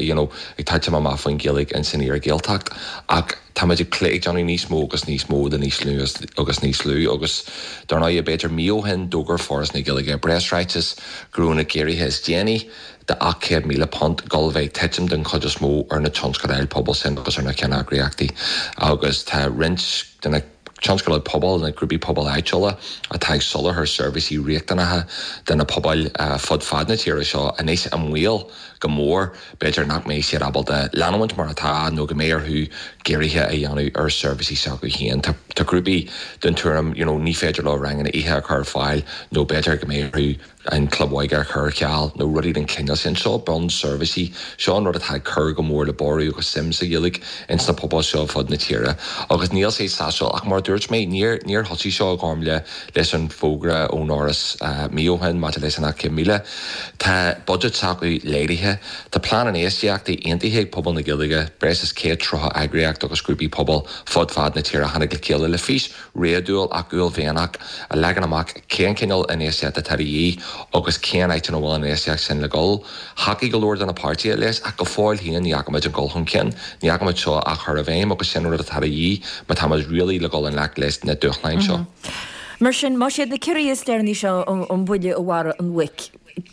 taite má faoin gilig an sin ar géaltacht ach táidir clé Johnny níos mó agus níos mó a níos lú agus níos lú agus darna a beidir míohin dógur forras na gilige breastreitis grúna géirithe is déanaí de 8,000 pont golbhéh tetim den chud is mó ar na tionscail pobl sin agus ar na cean agriacti agus tá rins denna Chanscoil pobl na grúpi pobl éitola a taag solar her service I réachtanathe den na pobl fod fad na tíire seo a nééis an mhuiil go mór beidir nach mé sé abal de leanhaint mar atá nó go méir thu géirithe a dhéanú ar service se go chéan. Tá grúpi den túm ní féidir le rangan ihe chu fáil nó beidir go méir thu an clubhaigar chur ceall nó rudí den cinenne sin seo bon service seo nó a tá chur go mór le ború agus simsa dhélig ins na pobl seo fod na tíire. Agus níl sé sáisiil ach mar dúirt mé níor hotí seo gámle leis an fógra ó náras míohan má leis an 8,000. Tá budget sacu léirithe Tá plán an éisteachta aontaithe pobl na gilige breis is cé trotha agriacht agus grúpi pobl fod fad na tíire hanna le céile le fís réadúil ach gúil bhéanach a legan amach céan cinál in éisteachta tarí agus céan éit an bhil an éisteach sin le gol. Haci go leir an na páirtí leis ach go fáil híon ní agamid an golchun cin, ní agamid seo a chur a bhéim agus sin a tarí má tá rialí le gol an le leis na dúchlein seo. Mar sin má siad na curious déirní seo an buile ó bhhara an wic.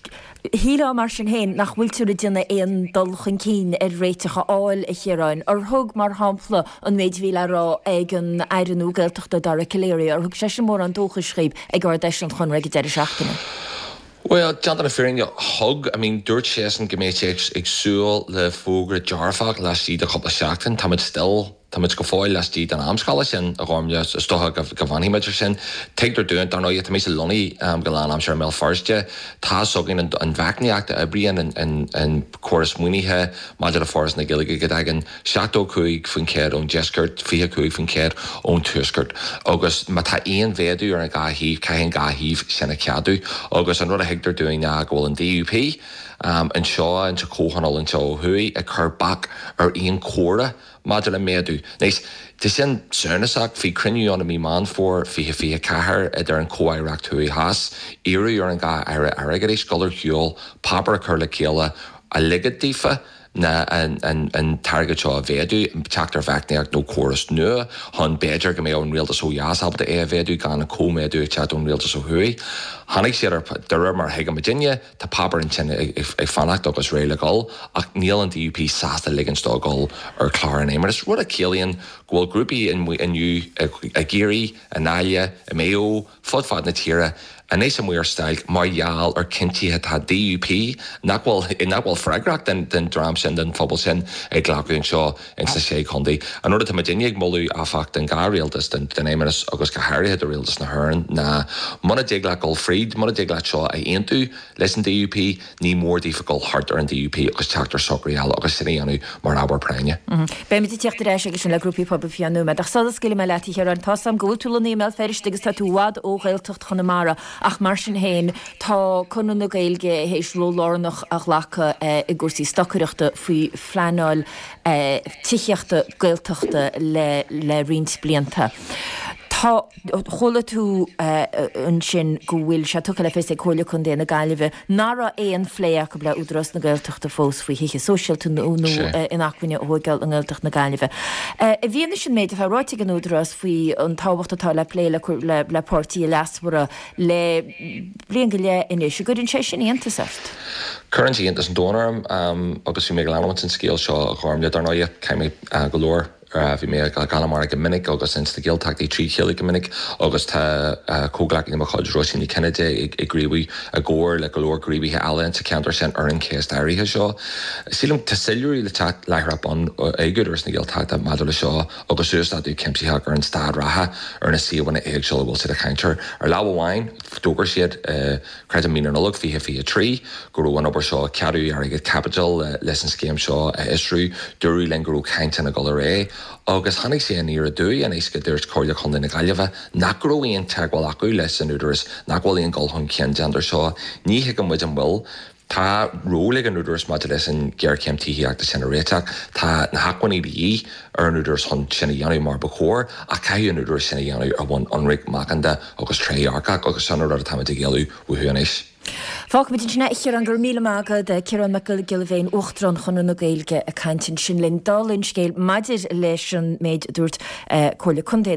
Híra mar sin héin nach bhfuilú a duna éon dulchan cín réitecha áil a chéráin ar thug mar hápla an méidhíle rá ag an airanú gailteachta dar a ciléir ar thug sé sin mór an dócha scríb ag gur deis an chun raige deidir seachtainna. Well, John fearing hug, I mean, Dirt Chesson Gametex exual le Fogra Jarfag last year the couple of Shackton, Tamid still Tamid go fáil last year an amscala sin a gáimle stocha go bhaníimeid sin take their doing darná iad mé Lonnie galán am sure mel firstje tá sogin an bhecneachta a brian an choras muoinithe maidir a forras na gilige go agin seachtó chuig fan céir ón jescurt fiche chuig fan céir ón tuiscurt agus má tá aon bhéadú ar an gáhíh caian gáhíh sinna ceadú agus an rud a heictar doing ghfuil an DUP an seo an se cóhanal an seo hui a chur back ar aon córa maidir le méadú. Nes, dis sin sernasach fi criniú an a mí man for fi cahar idir an cóaireacht hui has, iru ar an gá airagaréis golar hiúil, papar a chur le céile, a ligad dífa, na an target seo a bhéadú teachtar bheicneach nó choras nua hon beidir go mé an rialtas ó jaasab de é bhéadú gan na cóméadú tead ón rialtas ó hui. Hannig sé ar mar heige Virginia tá papar an sin ag fannacht agus réile gáil ach níl an DUP sásta liganstal gáil ar chlár an éimar. Is rud a céalaíonn ghfuil grúpi inniu a géirí, a náile, a méo, fodfad na tíre a nééis an muir stail mar jaall ar cintíthe tá DUP nachhfuil freigrach den dram sin den phobal sin ag ghlaún seo in sa sé chundaí. An orda tá daine ag molú áfach den gá réaltas den éimeras agus go háirithe a réaltas na hurn na muna déagla gáil fríd, muna déagla seo a aonú leis an DUP ní mór dífagil hart ar an DUP agus teachtar socraíal agus sinna anú mar ábhar preine. Bé mit teachtar éis agus sin le grúpi pobl fianú me ach sada scile me letí ar an tasam goúil an email ferris agus tatúad ó gailtocht Chonamara ach mar sin héin tá chun na gailge hééis rólánach a ghlacha i gúsí stocaireachta faoi fleanáil tiíochta gailtochta le rins blianta. Tá chola tú an sin go bhfuil se tu le fés ag chola chun déana gaiileh nára éon phléach go le údras na gailteachta fós faoi hiiche socialta nó in achhuiine ógail an gailteach na gaiileh. I bhíonna sin méid a ráite an údras faoi an táhachtatá le pléile le pórtíí lasmara le blion go le inis go an sé sin íontasart. Currently intas an dónarm agus mé lehaint an scéal seo a gáimle darna caiimi golóir bhí mé gan mar go minic agus in gilteachtaí trí chéala go minic agus tá cóglaach na chuid roisinní Kennedy i gríomhaí a ggóir le golóir gríomhaithe eile sa ceantar sin ar an céas airithe seo. Sílam tá silúí le teat leithreap an éigeúirs na gilteachta maidir le seo agus suastáú cimpsíthe ar an stad ratha ar na síomhna éagseo bhil si a chaintear ar lábhhain dógur siad creid mí nolog fi trí gurú an obair seo ceadú ar ige capital leis an scéim seo isrú dúú len gurú caiinte na go ré agus hanig sé an ar a dú an éisce dúirt choirla chun na gaiileh nachróíon teagháil acu leis an údras nachháilíon gáilhann cean deandar seo ní hiic an muid an bhfuil tá róla an údras maidir leis an ggéircéimtííachta sinna réiteach tá na hahaí í ar an údras chun sinna dhéanú mar ba chóir a cai an údras sinna dhéanú ar bhain anric macanda agus tréarcha agus sanú ar a tamid géalú bhuiúis. Fág mit sinna ichar an gur míle mágad Ciarán McGilvein uchtran chun na gailge a caiintin sin linn dálinn scéil maidir leis an méid dúirt choirla chundé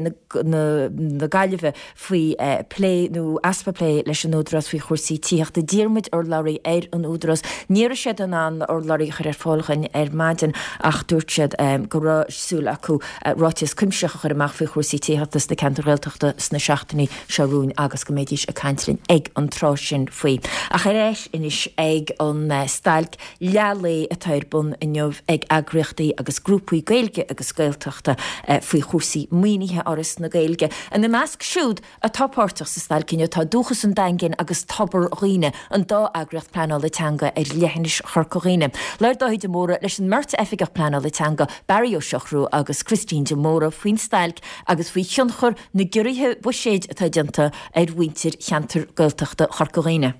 na gaiileh faoi plé nó aspaplé leis an údras faoi chósaí tíocht a díirmid ar lairí ar an údras níar siad an or lairí chuir fáilchain ar maidin ach dúirt siad go súil acu ráitias cumseach chuir amach faoi chósaí tíochttas na cantarréilteachta sna seachtaí searún agus go méidís a caiintlinn ag an trá sin faoi. A réis inis ag an stailc leala a tairbun inmh ag agriochtaí agus grúpaí gailge agus gailteachta faoi chósaí muoinithe áras na gailge. An na measc siúd a tápáirteach sa stailcinne tá dúchas an daingin agus tabar riine an dá agriocht pleanáil teanga ar lehanis chorcoghine. Leir dóid de móra leis an mert efigach pleanáil teanga Barry O'Seachrú agus Christine de Móra faoin stailc agus faoi tionchur na gurithe buséid atá dianta ar bhaintir cheantar gailteachta chorcoghine.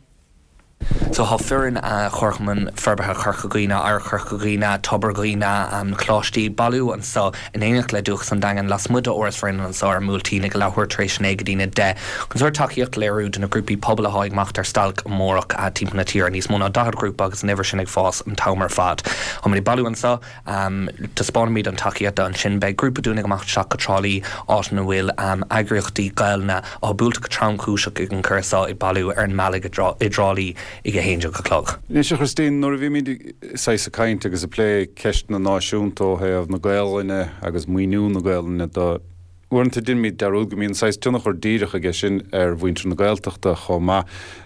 So há fearin a chorchaman ferbethe chorchaghine ar chorchaghine tobarghine an chlátí balú an sa in éanaach le dúchas an dagan las muda óras ferin an sa ar múltína go lehuiir trééis égadíine de. Chun takeíocht léirú in a grúpi pobl a haigmacht ar stalc mórach a timp na tír níos móna dahad grúp agus never sin ag fás an tamar fad. Am mé balú an sa tá spáin míad an takeíocht an sin be grúpa dúna amach seach trálí áit na bhfuil agriochtaí gailna á búlta go tramcúiseach ag an cursa i balú ar an meala i drálí i go héinteach go clog. Ní sé Christine nóir bhí míid sa caiinte agus a lé ceist na náisiúntóthe na gailine agus muoinú na gailine uanta din míid darúil go míon 6 tunach chu díireach aige sin ar bhaintre na gailteachta chomá.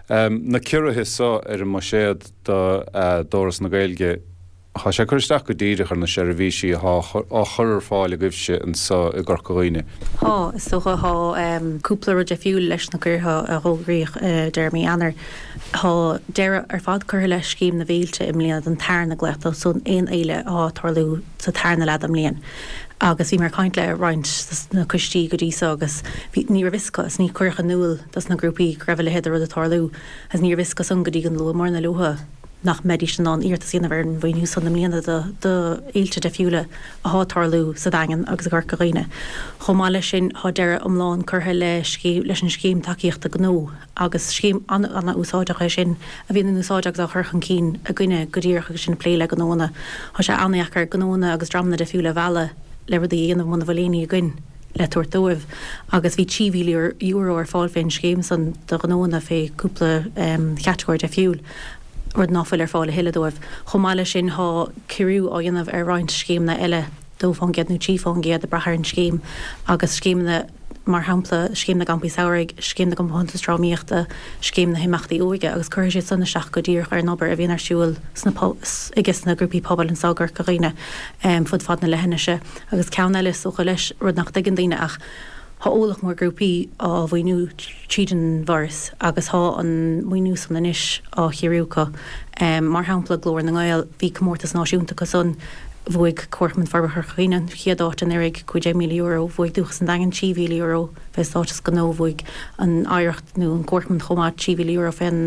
Na ciirithe sa ar an séad dóras na gailge Tá sé chuisteach go díireach ar na seirbhísí á chur fáil a gibhse an sa i gcorcaghine. Tá, is socha cúpla de fiúil leis na gcurtha a róghríoch Jeremy Anner. Tá deire ar fád chur leis cíim na bhéilte im líana an tarna gleachta son éon éile á tarlú sa tarna lead am líon. Agus bhí mar caint le roiint na custí go dtí agus ní visca is ní chuircha nuúil das na grúpaí greibh le heidir a tarlú as ní visca san go dtí an lu mar na luha. Nach medísin an íirta sína bhar an bhainú san na mlíana de éilte de fiúla a hátarlú sa dagan agus a gcorcaghine. Chomáile sin há deire omláin chutha leis an scéim takeíochta gó agus scéim anna úsáideach sin a bhíon úsáideach a churchan cín a gcuine go dtíorcha sin pléile góna. Tá sé annaachar góna agus dramna de fiúla bhela le rud dhéanamh mna bhléí a gcuin. Le tuairtóibh agus bhí €10 million ar fáil féin scéim san do góna fé cúpla cheatgóir de fiúl. Rud náfuil ar fáil a hiiledóibh. Chomáile sin há cirú á dhéanamh ar roiint scéim na eile dófán gead nó tífán géad a brethir an scéim agus scéim na mar hampla scéim na gampaí saoraigh, scéim na gampáanta strámíochta, scéim na himachtaí óige agus chuir sé sanna seach go dtíor ar nobar a bhíon arsúil igus na grúpaí pobl an ságar goghine fud fad na lehanise agus ceann eile socha leis rud nach dagan daine ach Tá ólach mór grúpaí á bhainú trídan bhars agus há an muoinú san inis á chiúcha mar hampla glóir na gáil bhí mórtas náisiúnta go son bhuaig cuairman farbathe chuoine chiadáta ar ag €2 million bhuaig dúchas an dagan €10 million fes dátas go nó bhuaig an áirecht nó an cuairman chomá €10 million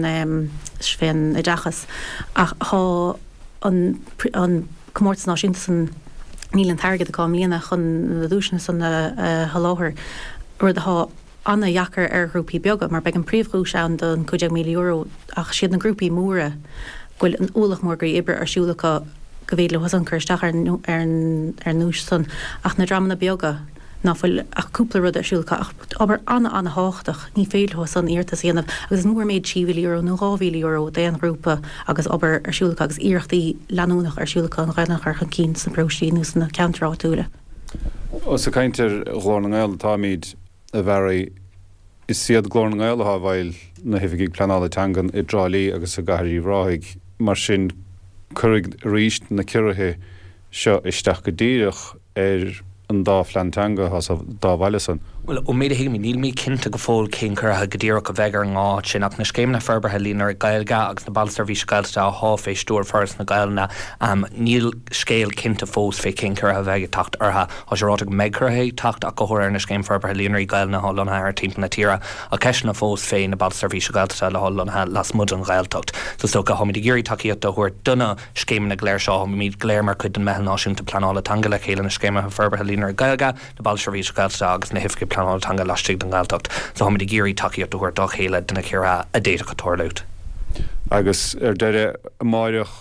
féin i dachas ach há an cummórtas náisiúnta san níl an targad aá líana chun na dúisna san haláthir rud há anna jaachar ar grúpaí beaga mar beag an príomhrú sean don €2 million ach siad an grúpaí móra ghfuil an úlach mórgaí ibre arsúlacha go bhéad le was an chuirteach ar núis san ach na drama na beaga náfuil ach cúpla rud arsúlacha ach aber anna háchtach ní féilthe san íirtas dhéanamh agus mór méid €10 million nó €2 million dé an grúpa agus aber arsúlacha agus íirechtaí leanúnach arsúlacha an rénach ar chan cín san prósí nús na ceantrá túla. Os a caiintear glór an gáil táid a bheirí is siad glór an gáil a bhhail na hifigigh planála tangan I drálí agus a gaiirí ráig mar sin chuig ríist na ciirithe seo isteach go díireach an dá flantanga has dá bhile san. Well ó méid hé níl mí cinnta go fóil cin chutha go ddíach go bheith ar ngá sin ach na scéimna ferberthe línar gailga agus na balstar bhí scailta a háfé stúr fars na gailna níl scéal cinnta fós fé cin chutha bheith tacht ortha á sé ráta megcrthe tacht a go ar na scéim ferberthe línar gailna hállanna ar timp na tíra a ceisna fós féin na balstar bhí scailta le hállanna las mud an gailtocht. So sto go homid géirí takeíocht a chuir duna scéim na gléir seo míad gléir mar chud an mehan náisiúnta planála tanga le chéile na scéime ferberthe línar gailga na balstar bhí scailta agus na hifce planál tanga lastig den galtocht. So ha de géirí takeíocht a chuir do chéile duna chéra a déad go tóirlaút. Agus deire máireach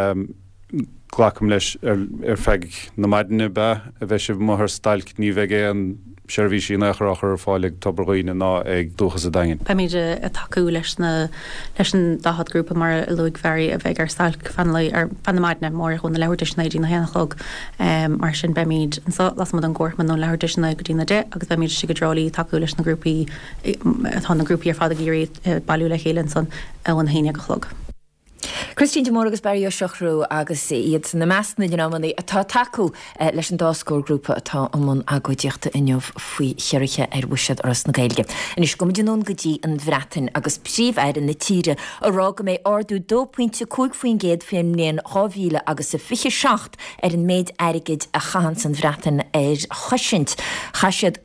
ghlacham leis feig na maidine be a bheith sibh mthir stailc ní bheith an seirbhí sí nachrachar fáilig tobarghine ná ag dúchas a dain. Ba méid a taú leis an dahad grúpa mar luig bheirí a bheith ar stailc fanlaí ar fan na maidine mór chun na leirdeisna dí na héanachlog mar sin beméid an las mod an ggóirman nó leirdeisna go dtína de agus beméid si go drolaí taú leis na grúpaí atá na grúpaí ar fád a géirí bailú le chéilen san an héine go chlog. Christine de Morgus Barry Seachrú agus iad na measna dionamí atá taú leis an dáscór grúpa atá amman agóidíochta inniuh faoi cheiriche ar bhuisead oras na gailge. Is go dionún go dtí an bhreatain agus príomh na tíre a rága mé ordú 2.5 faoin géad féin mléon ráhíle agus a fiche seacht ar an méid airigid a chahan san bhreatain ar choisint. Chaisiad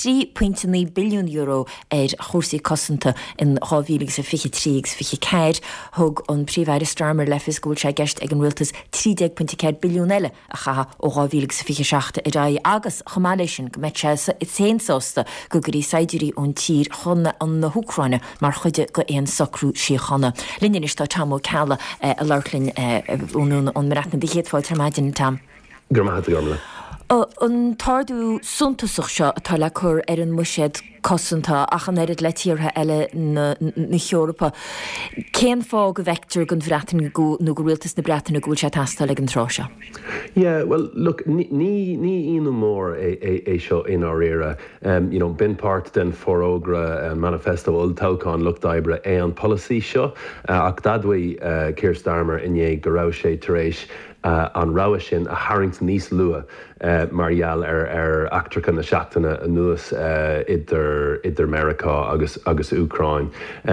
3.9 billiún euro ar chósaí cosanta in ráhílegus a fiche trígus fiche ceir thug an príomh Starmer lefis gúil sé gceist ag an rialtas 30.4 billiún eile a chaha ó ráhílegus fiche seachta i dá agus chamáléisisin go meitte i cénsásta go gurí saidirí ón tír chuna an na Húcráine mar chuide go éon sacrú sí chana. Linne is tá tamó ceala a leirlinn ónún an marachna dichéadfáil tarmaidin tam. Gurmaithe gomla. An tardú suntasach seo atá le chur ar an muisiad cosanta achan éad le tíortha eile na Eorpa. Cén fá go bhectar gon bhreatain nó go rialtas na breatain na gúil sé tastal le an trá. Yeah, well, look, ní ina mór é seo in our era. Bin part den forógra manifesto Old Taucán lucht daibre é an policy seo ach dadhaí Keir Starmer inné go raibh sé tar éis an rá sin a Harrington níos lua margheall ar actracha na seachtainna nuas idir America agus Ucrain.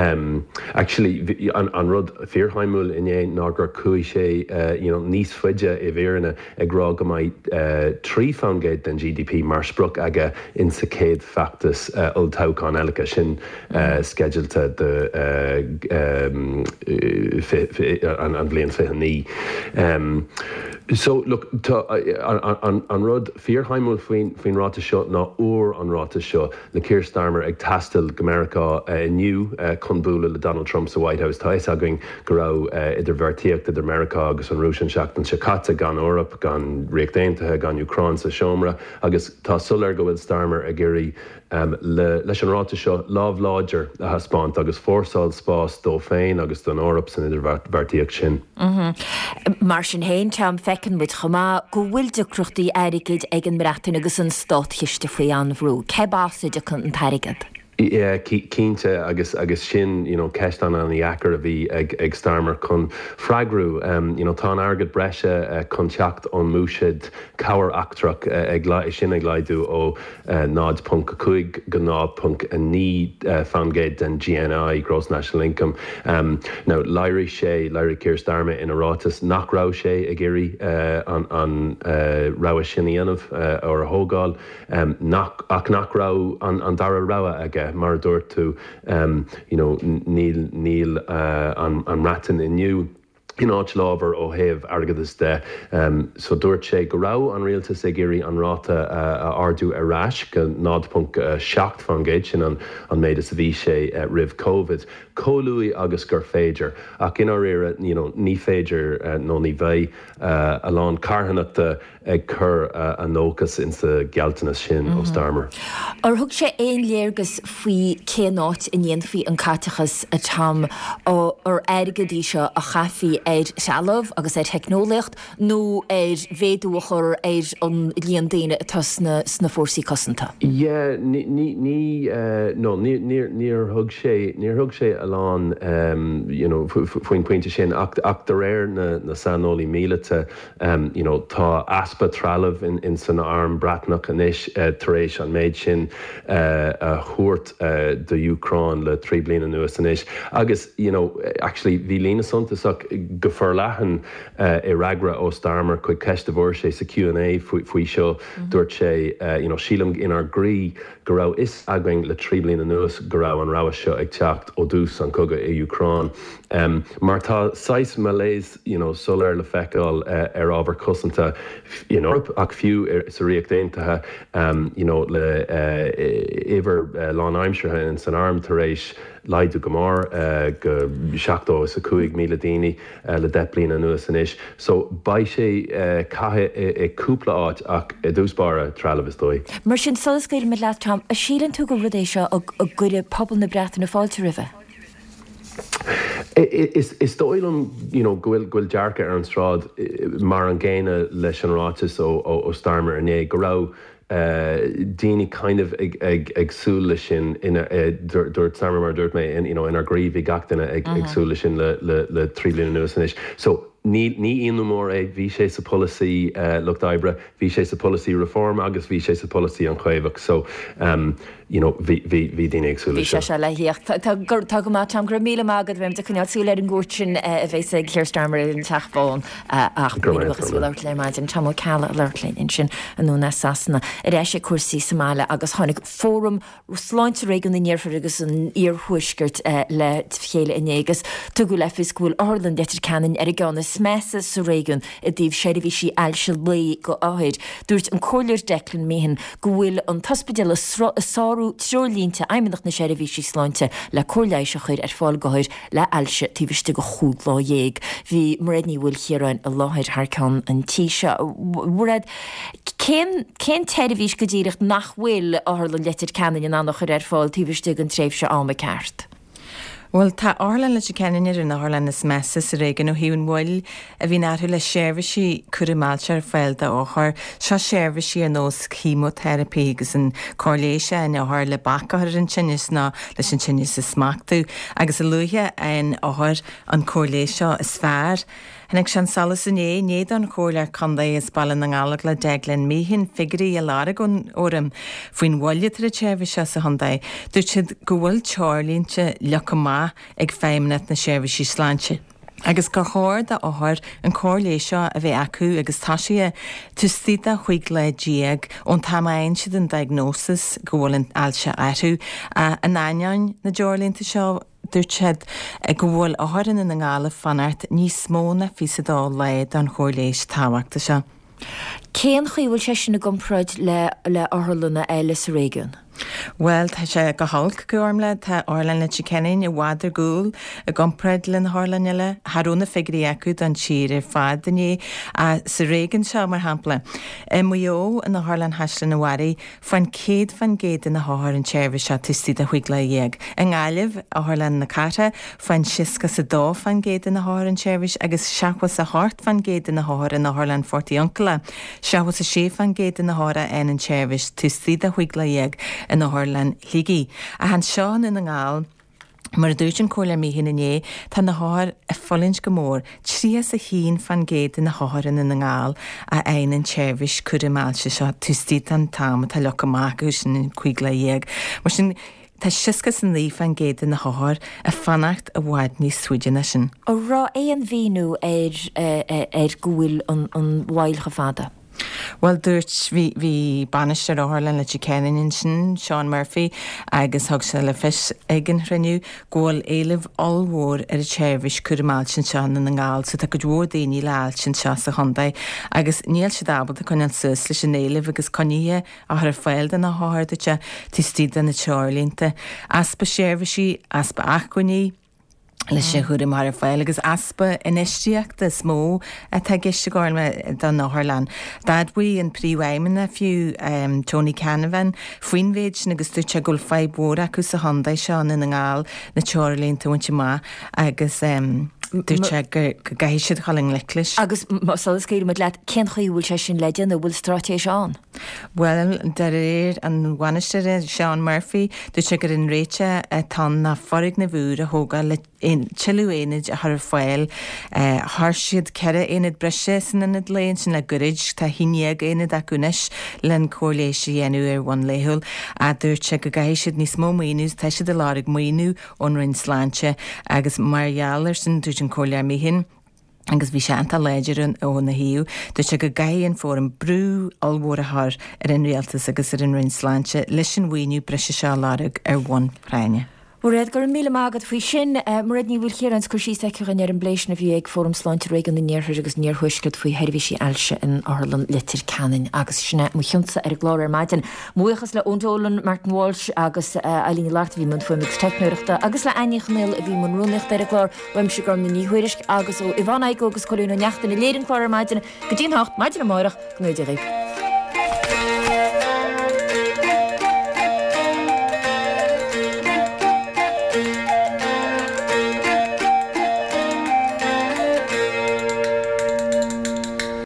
Actually, an rud fíorchaimúil inné ná gur cúi sé níos fuide I bhéireanna ag rá go mbeidh 3 fangéid den GDP mar spruc aige in sa céad factus Old Taucán eilicha sin schedulta an bblion fiche. So look, an rud fíorchaimúil faoin ráta seo ná uair an ráta seo le Keir Starmer ag tastal go America inniu chun búla le Donald Trump sa White House. Tá is againn go raibh idir bheartíocht idir America agus an Rúshan seachtain secata gan Eorp, gan Riachtaontaithe, gan Ucrain sa seomra, agus tá sular go bhfuil Starmer a géirí leis an ráta seo lábhláidir a haspáint agus fórsáil spás dó féin agus don Eorp san idir bheartíocht sin. Mar sin héin team fecin bud chumá go bhfuil de cruchtaí airigid ag an breatain agus an stát chiiste faoi an bhrú. Cebása chun an tairigid? Cínte agus sin ceistan an iachar a bhí ag Starmer chun freigrú tá agad breise chun teacht ón múisiid cabhar actrach sin ag leidú ó 9.5 go 9.9 fangéid den GNI Gross National Income. Léirí Keir Starmer ina rátas nach rá sé a géirí an rá sin anamh ó a thógáil ach nach rá an dara rá aige mar dúirt tú níl an ratan inniu in áit lábhar ó thaobh argadas de. So dúirt sé go rá an rialtas ag géirí an ráta ardú arás go 9.7 fangéid sin an méid is a bhí sé rih COVID. Cóluí agus gur féidir ach in áire ní féidir nó ní bheith a lán carthanachta ag chur an nóchas in sa gealtanas sin ó Starmer. Ar thug sé éon léargus faoi céanáit in dhéon faoi an catachas a tam ar airgadí seo a chafií sealamh agus technólacht nó bhéadúchar an líon daine atá sna fórsaí cosanta. Yeah, níor thug sé alán faoin pointe sin ach de réir na sanolaí mílete tá aspa trealamh in san arm bratnach inis tar éis an méid sin a thuairt de Ucrán le 3 bliana nuas inis. Agus, actually, bhí lína suntasach go forleathan I ragra ó starmer chuig ceist bhór sé sa Q&A faoi seo dúirt sé sílam inar grí go raibh is againn le 3 bliana nuas go raibh an rabha seo ag teacht ó dús an cogadh I Ucrán. Mar tá 6 malaise solar le feicáil ar ábhar cosanta ach fiú sa riacht déantathe le éiver lán aimseartha in san arm tar éis leidú go mór go 7 míle daoine le 10 bliana nuas inis. So ba sé caithe ag cúpla áit ach dúsbára trealamh is dói. Mar sin solas gair me leat tam a sílan tú go rudééis seo a gcuide pobl na breata na fáilte ribh. Is dóilm gohfuil dearcha ar an strád mar an ggéine leis an rátas ó starmer ané go raibh Dini kind of agsúla sin dúirt samar mar dúirt mé inar gríomh I gachtainna agsúla sin le 3 bliana nuas inis. So ní inú mór bhí sé sa policy lucht oibre, bhí sé sa policy reform agus bhí sé sa policy an chuimhach. So bhí daine agsúla seo. Bhí se le híocht. Tá go má tam gur míle mágad bhim de chuneáú le an gúirtin a bheits ag Keir Starmer in teachbáin ach mígus bhfuil leir le maid an tam ceala leirlainn sin anú na sasna. Éis sé cuasaí Somália agus tháinig fórum sláinte réigen na níorfar agus an íorhuiisgurt le chéile inégus tu go le fiscúil Ireland detir canan ar gána smesa sa réigen a dtíobh séidirhí sí eilse lé go áhéid. Dúirt an cóir declan méhan go bhfuil an taspedal sáú trolínte aimimeach na séidirhí sí sláinte le cóirléis a chuir ar fáil gohair le eilse tíbiste go chúd lá dhéag. Bhí marréní bhfuil chiaráin a láthir thcán an tíise. Cén téidirhís go ddíirecht nach bhfuil áthlan letir canan an annach ar fáil tíbiste an tréimh se am ceart. Well, tá Ireland le ceanir in Ireland is messa sa réigen ó hiún bhil a bhí náthú le séirvisí cuimáilte ar fáilda áthir seo séirvisí an nós chemotherapy agus an cóléise in áthir le bacathir an tinnis ná leis an tinnis is smachtú agus a luithe an áthir an cóléiseo is fearr. Hannig sean salas in néad an chóir chundaí is ballan an gálag le deglan míhinn figurí a láragon óram faoin bhile tar a séirvisí sa hondaí. Dúirt siad go bhfuil teirlínte lecha ag féimnet na séirvisí sláinte. Agus go chóir de áthir an cóirléiseo a bheith acu agus táisií tustida chuig le díag ón tamáin siad an diagnosis go bhfuil an ailse airú a náineáin na deirlínta seo dúirt siad go bhfuil áthrann in an ngála fanart níos móna fi sa dá leid an chóirléis táhaachta seo. Céan chuhfuil sé sin na gompraid le Irelandna eile sa réigiún? Well, tá sé go halc go ormla tá Ireland le Chicanin I bhádar gúil a gompraid le Harlanile Harúna figurí acu an tíir fad dané a sa réigen seo mar hampla. Muo in na Harlan heisle na warí fan céad fan géad in na háthir an téirmh se tustí a chuig le dhéag. An gáileh a Harlan na carta fan siosca sa dó fan géad in na háthir an téirmh agus seachas a hart fan géad in na háthir in na Harlan fortí ancla. Seachas a sé fan géad in na hára an téirmh tustí a chuig le dhéag in na Harlan Ligi. A han seán in an gáil mar dúirtin cóla mí hin iné tá na háir a folinch go mór trías a hín fan géad in na háirin in an gáil a ein an téirmh cuimáilte seo tustí an tam tá lecha mágus in chuig le dhéag. Mar sin tá sioscas an líf an géad in na háir a fannacht a bhhaid níos suideanna sin. Ó rá é an bhíú ar gúil an bhhailcha fada. Well, dúirt hí banisteir áthirlan le Chicanin sin Sean Murphy agus thug se le fis igen hreniu ggóil éileh allmhór ar a téirmh cuimáil sin seán in an gáil sa tá go dúór daoine leáil sin se sa hondaid agus níl se dábal a chun an sus leis an éileh agus coníthe a thar fáilda na háirdaite tustí na teirlínta aspa séirmhí aspa achcuní le sé chuúda mar fáil agus aspa inisteíochta smó a tá geiste gáilme don Ireland. Dad bhuí an príomhhaimena fiú Tony Canavan faoinmhéid agus dúirte gúil fáibhór acu sa hondaid seán in an gáil na teirlínta bhainte má agus Dúirte go gaiisiad chaling lelis. Agus solas céir mit leat cén chuúil sé sin leidean a bhfuil stratéis an. Well, dar réir an bhainisteir Seán Murphy dúirte gur in réite tá na forrig na bhúr a thóga le tiúéid a thar fáil th siad ceire éad breise san inad léon sin le gorid tá hineag éad acunis len cóléisi dhéanú ar bhain léthúil a dúirte go gaiisiad níos mó méús tá siad a lárig muoinú ón rinn sláinte agus margheallar san dúirtin cóléir mí hin. Agus bhí sé ananta léidir ó na hiú, dúirte go gaion fór an brú allmhórthar ar an réaltas agus ar an rinn sláinte leis sin mhaoinú breise se lárig ar bhain praine. Réad gur míle mágad faoi sin marad ní bhfuil chéar an scrúsí an ar an bléisna bhí ag fóm sláinte régan na níorthir agus níorhuiiscad faoi heirbhísí eilse in Ireland litir canin agus sinna muúnsa ar glóir maidin. Muochas le óntólan Martin Walsh agus Alíní Lart bhí man fuim technoireachta agus le ainichmil a bhí man runúnecht ar a glór bhaim se gur na níhuiirisk agus ó Iván Aiko agus choúna neachtain na léirin chlóir maidin go dtíon hacht maidin na máireach go méidir.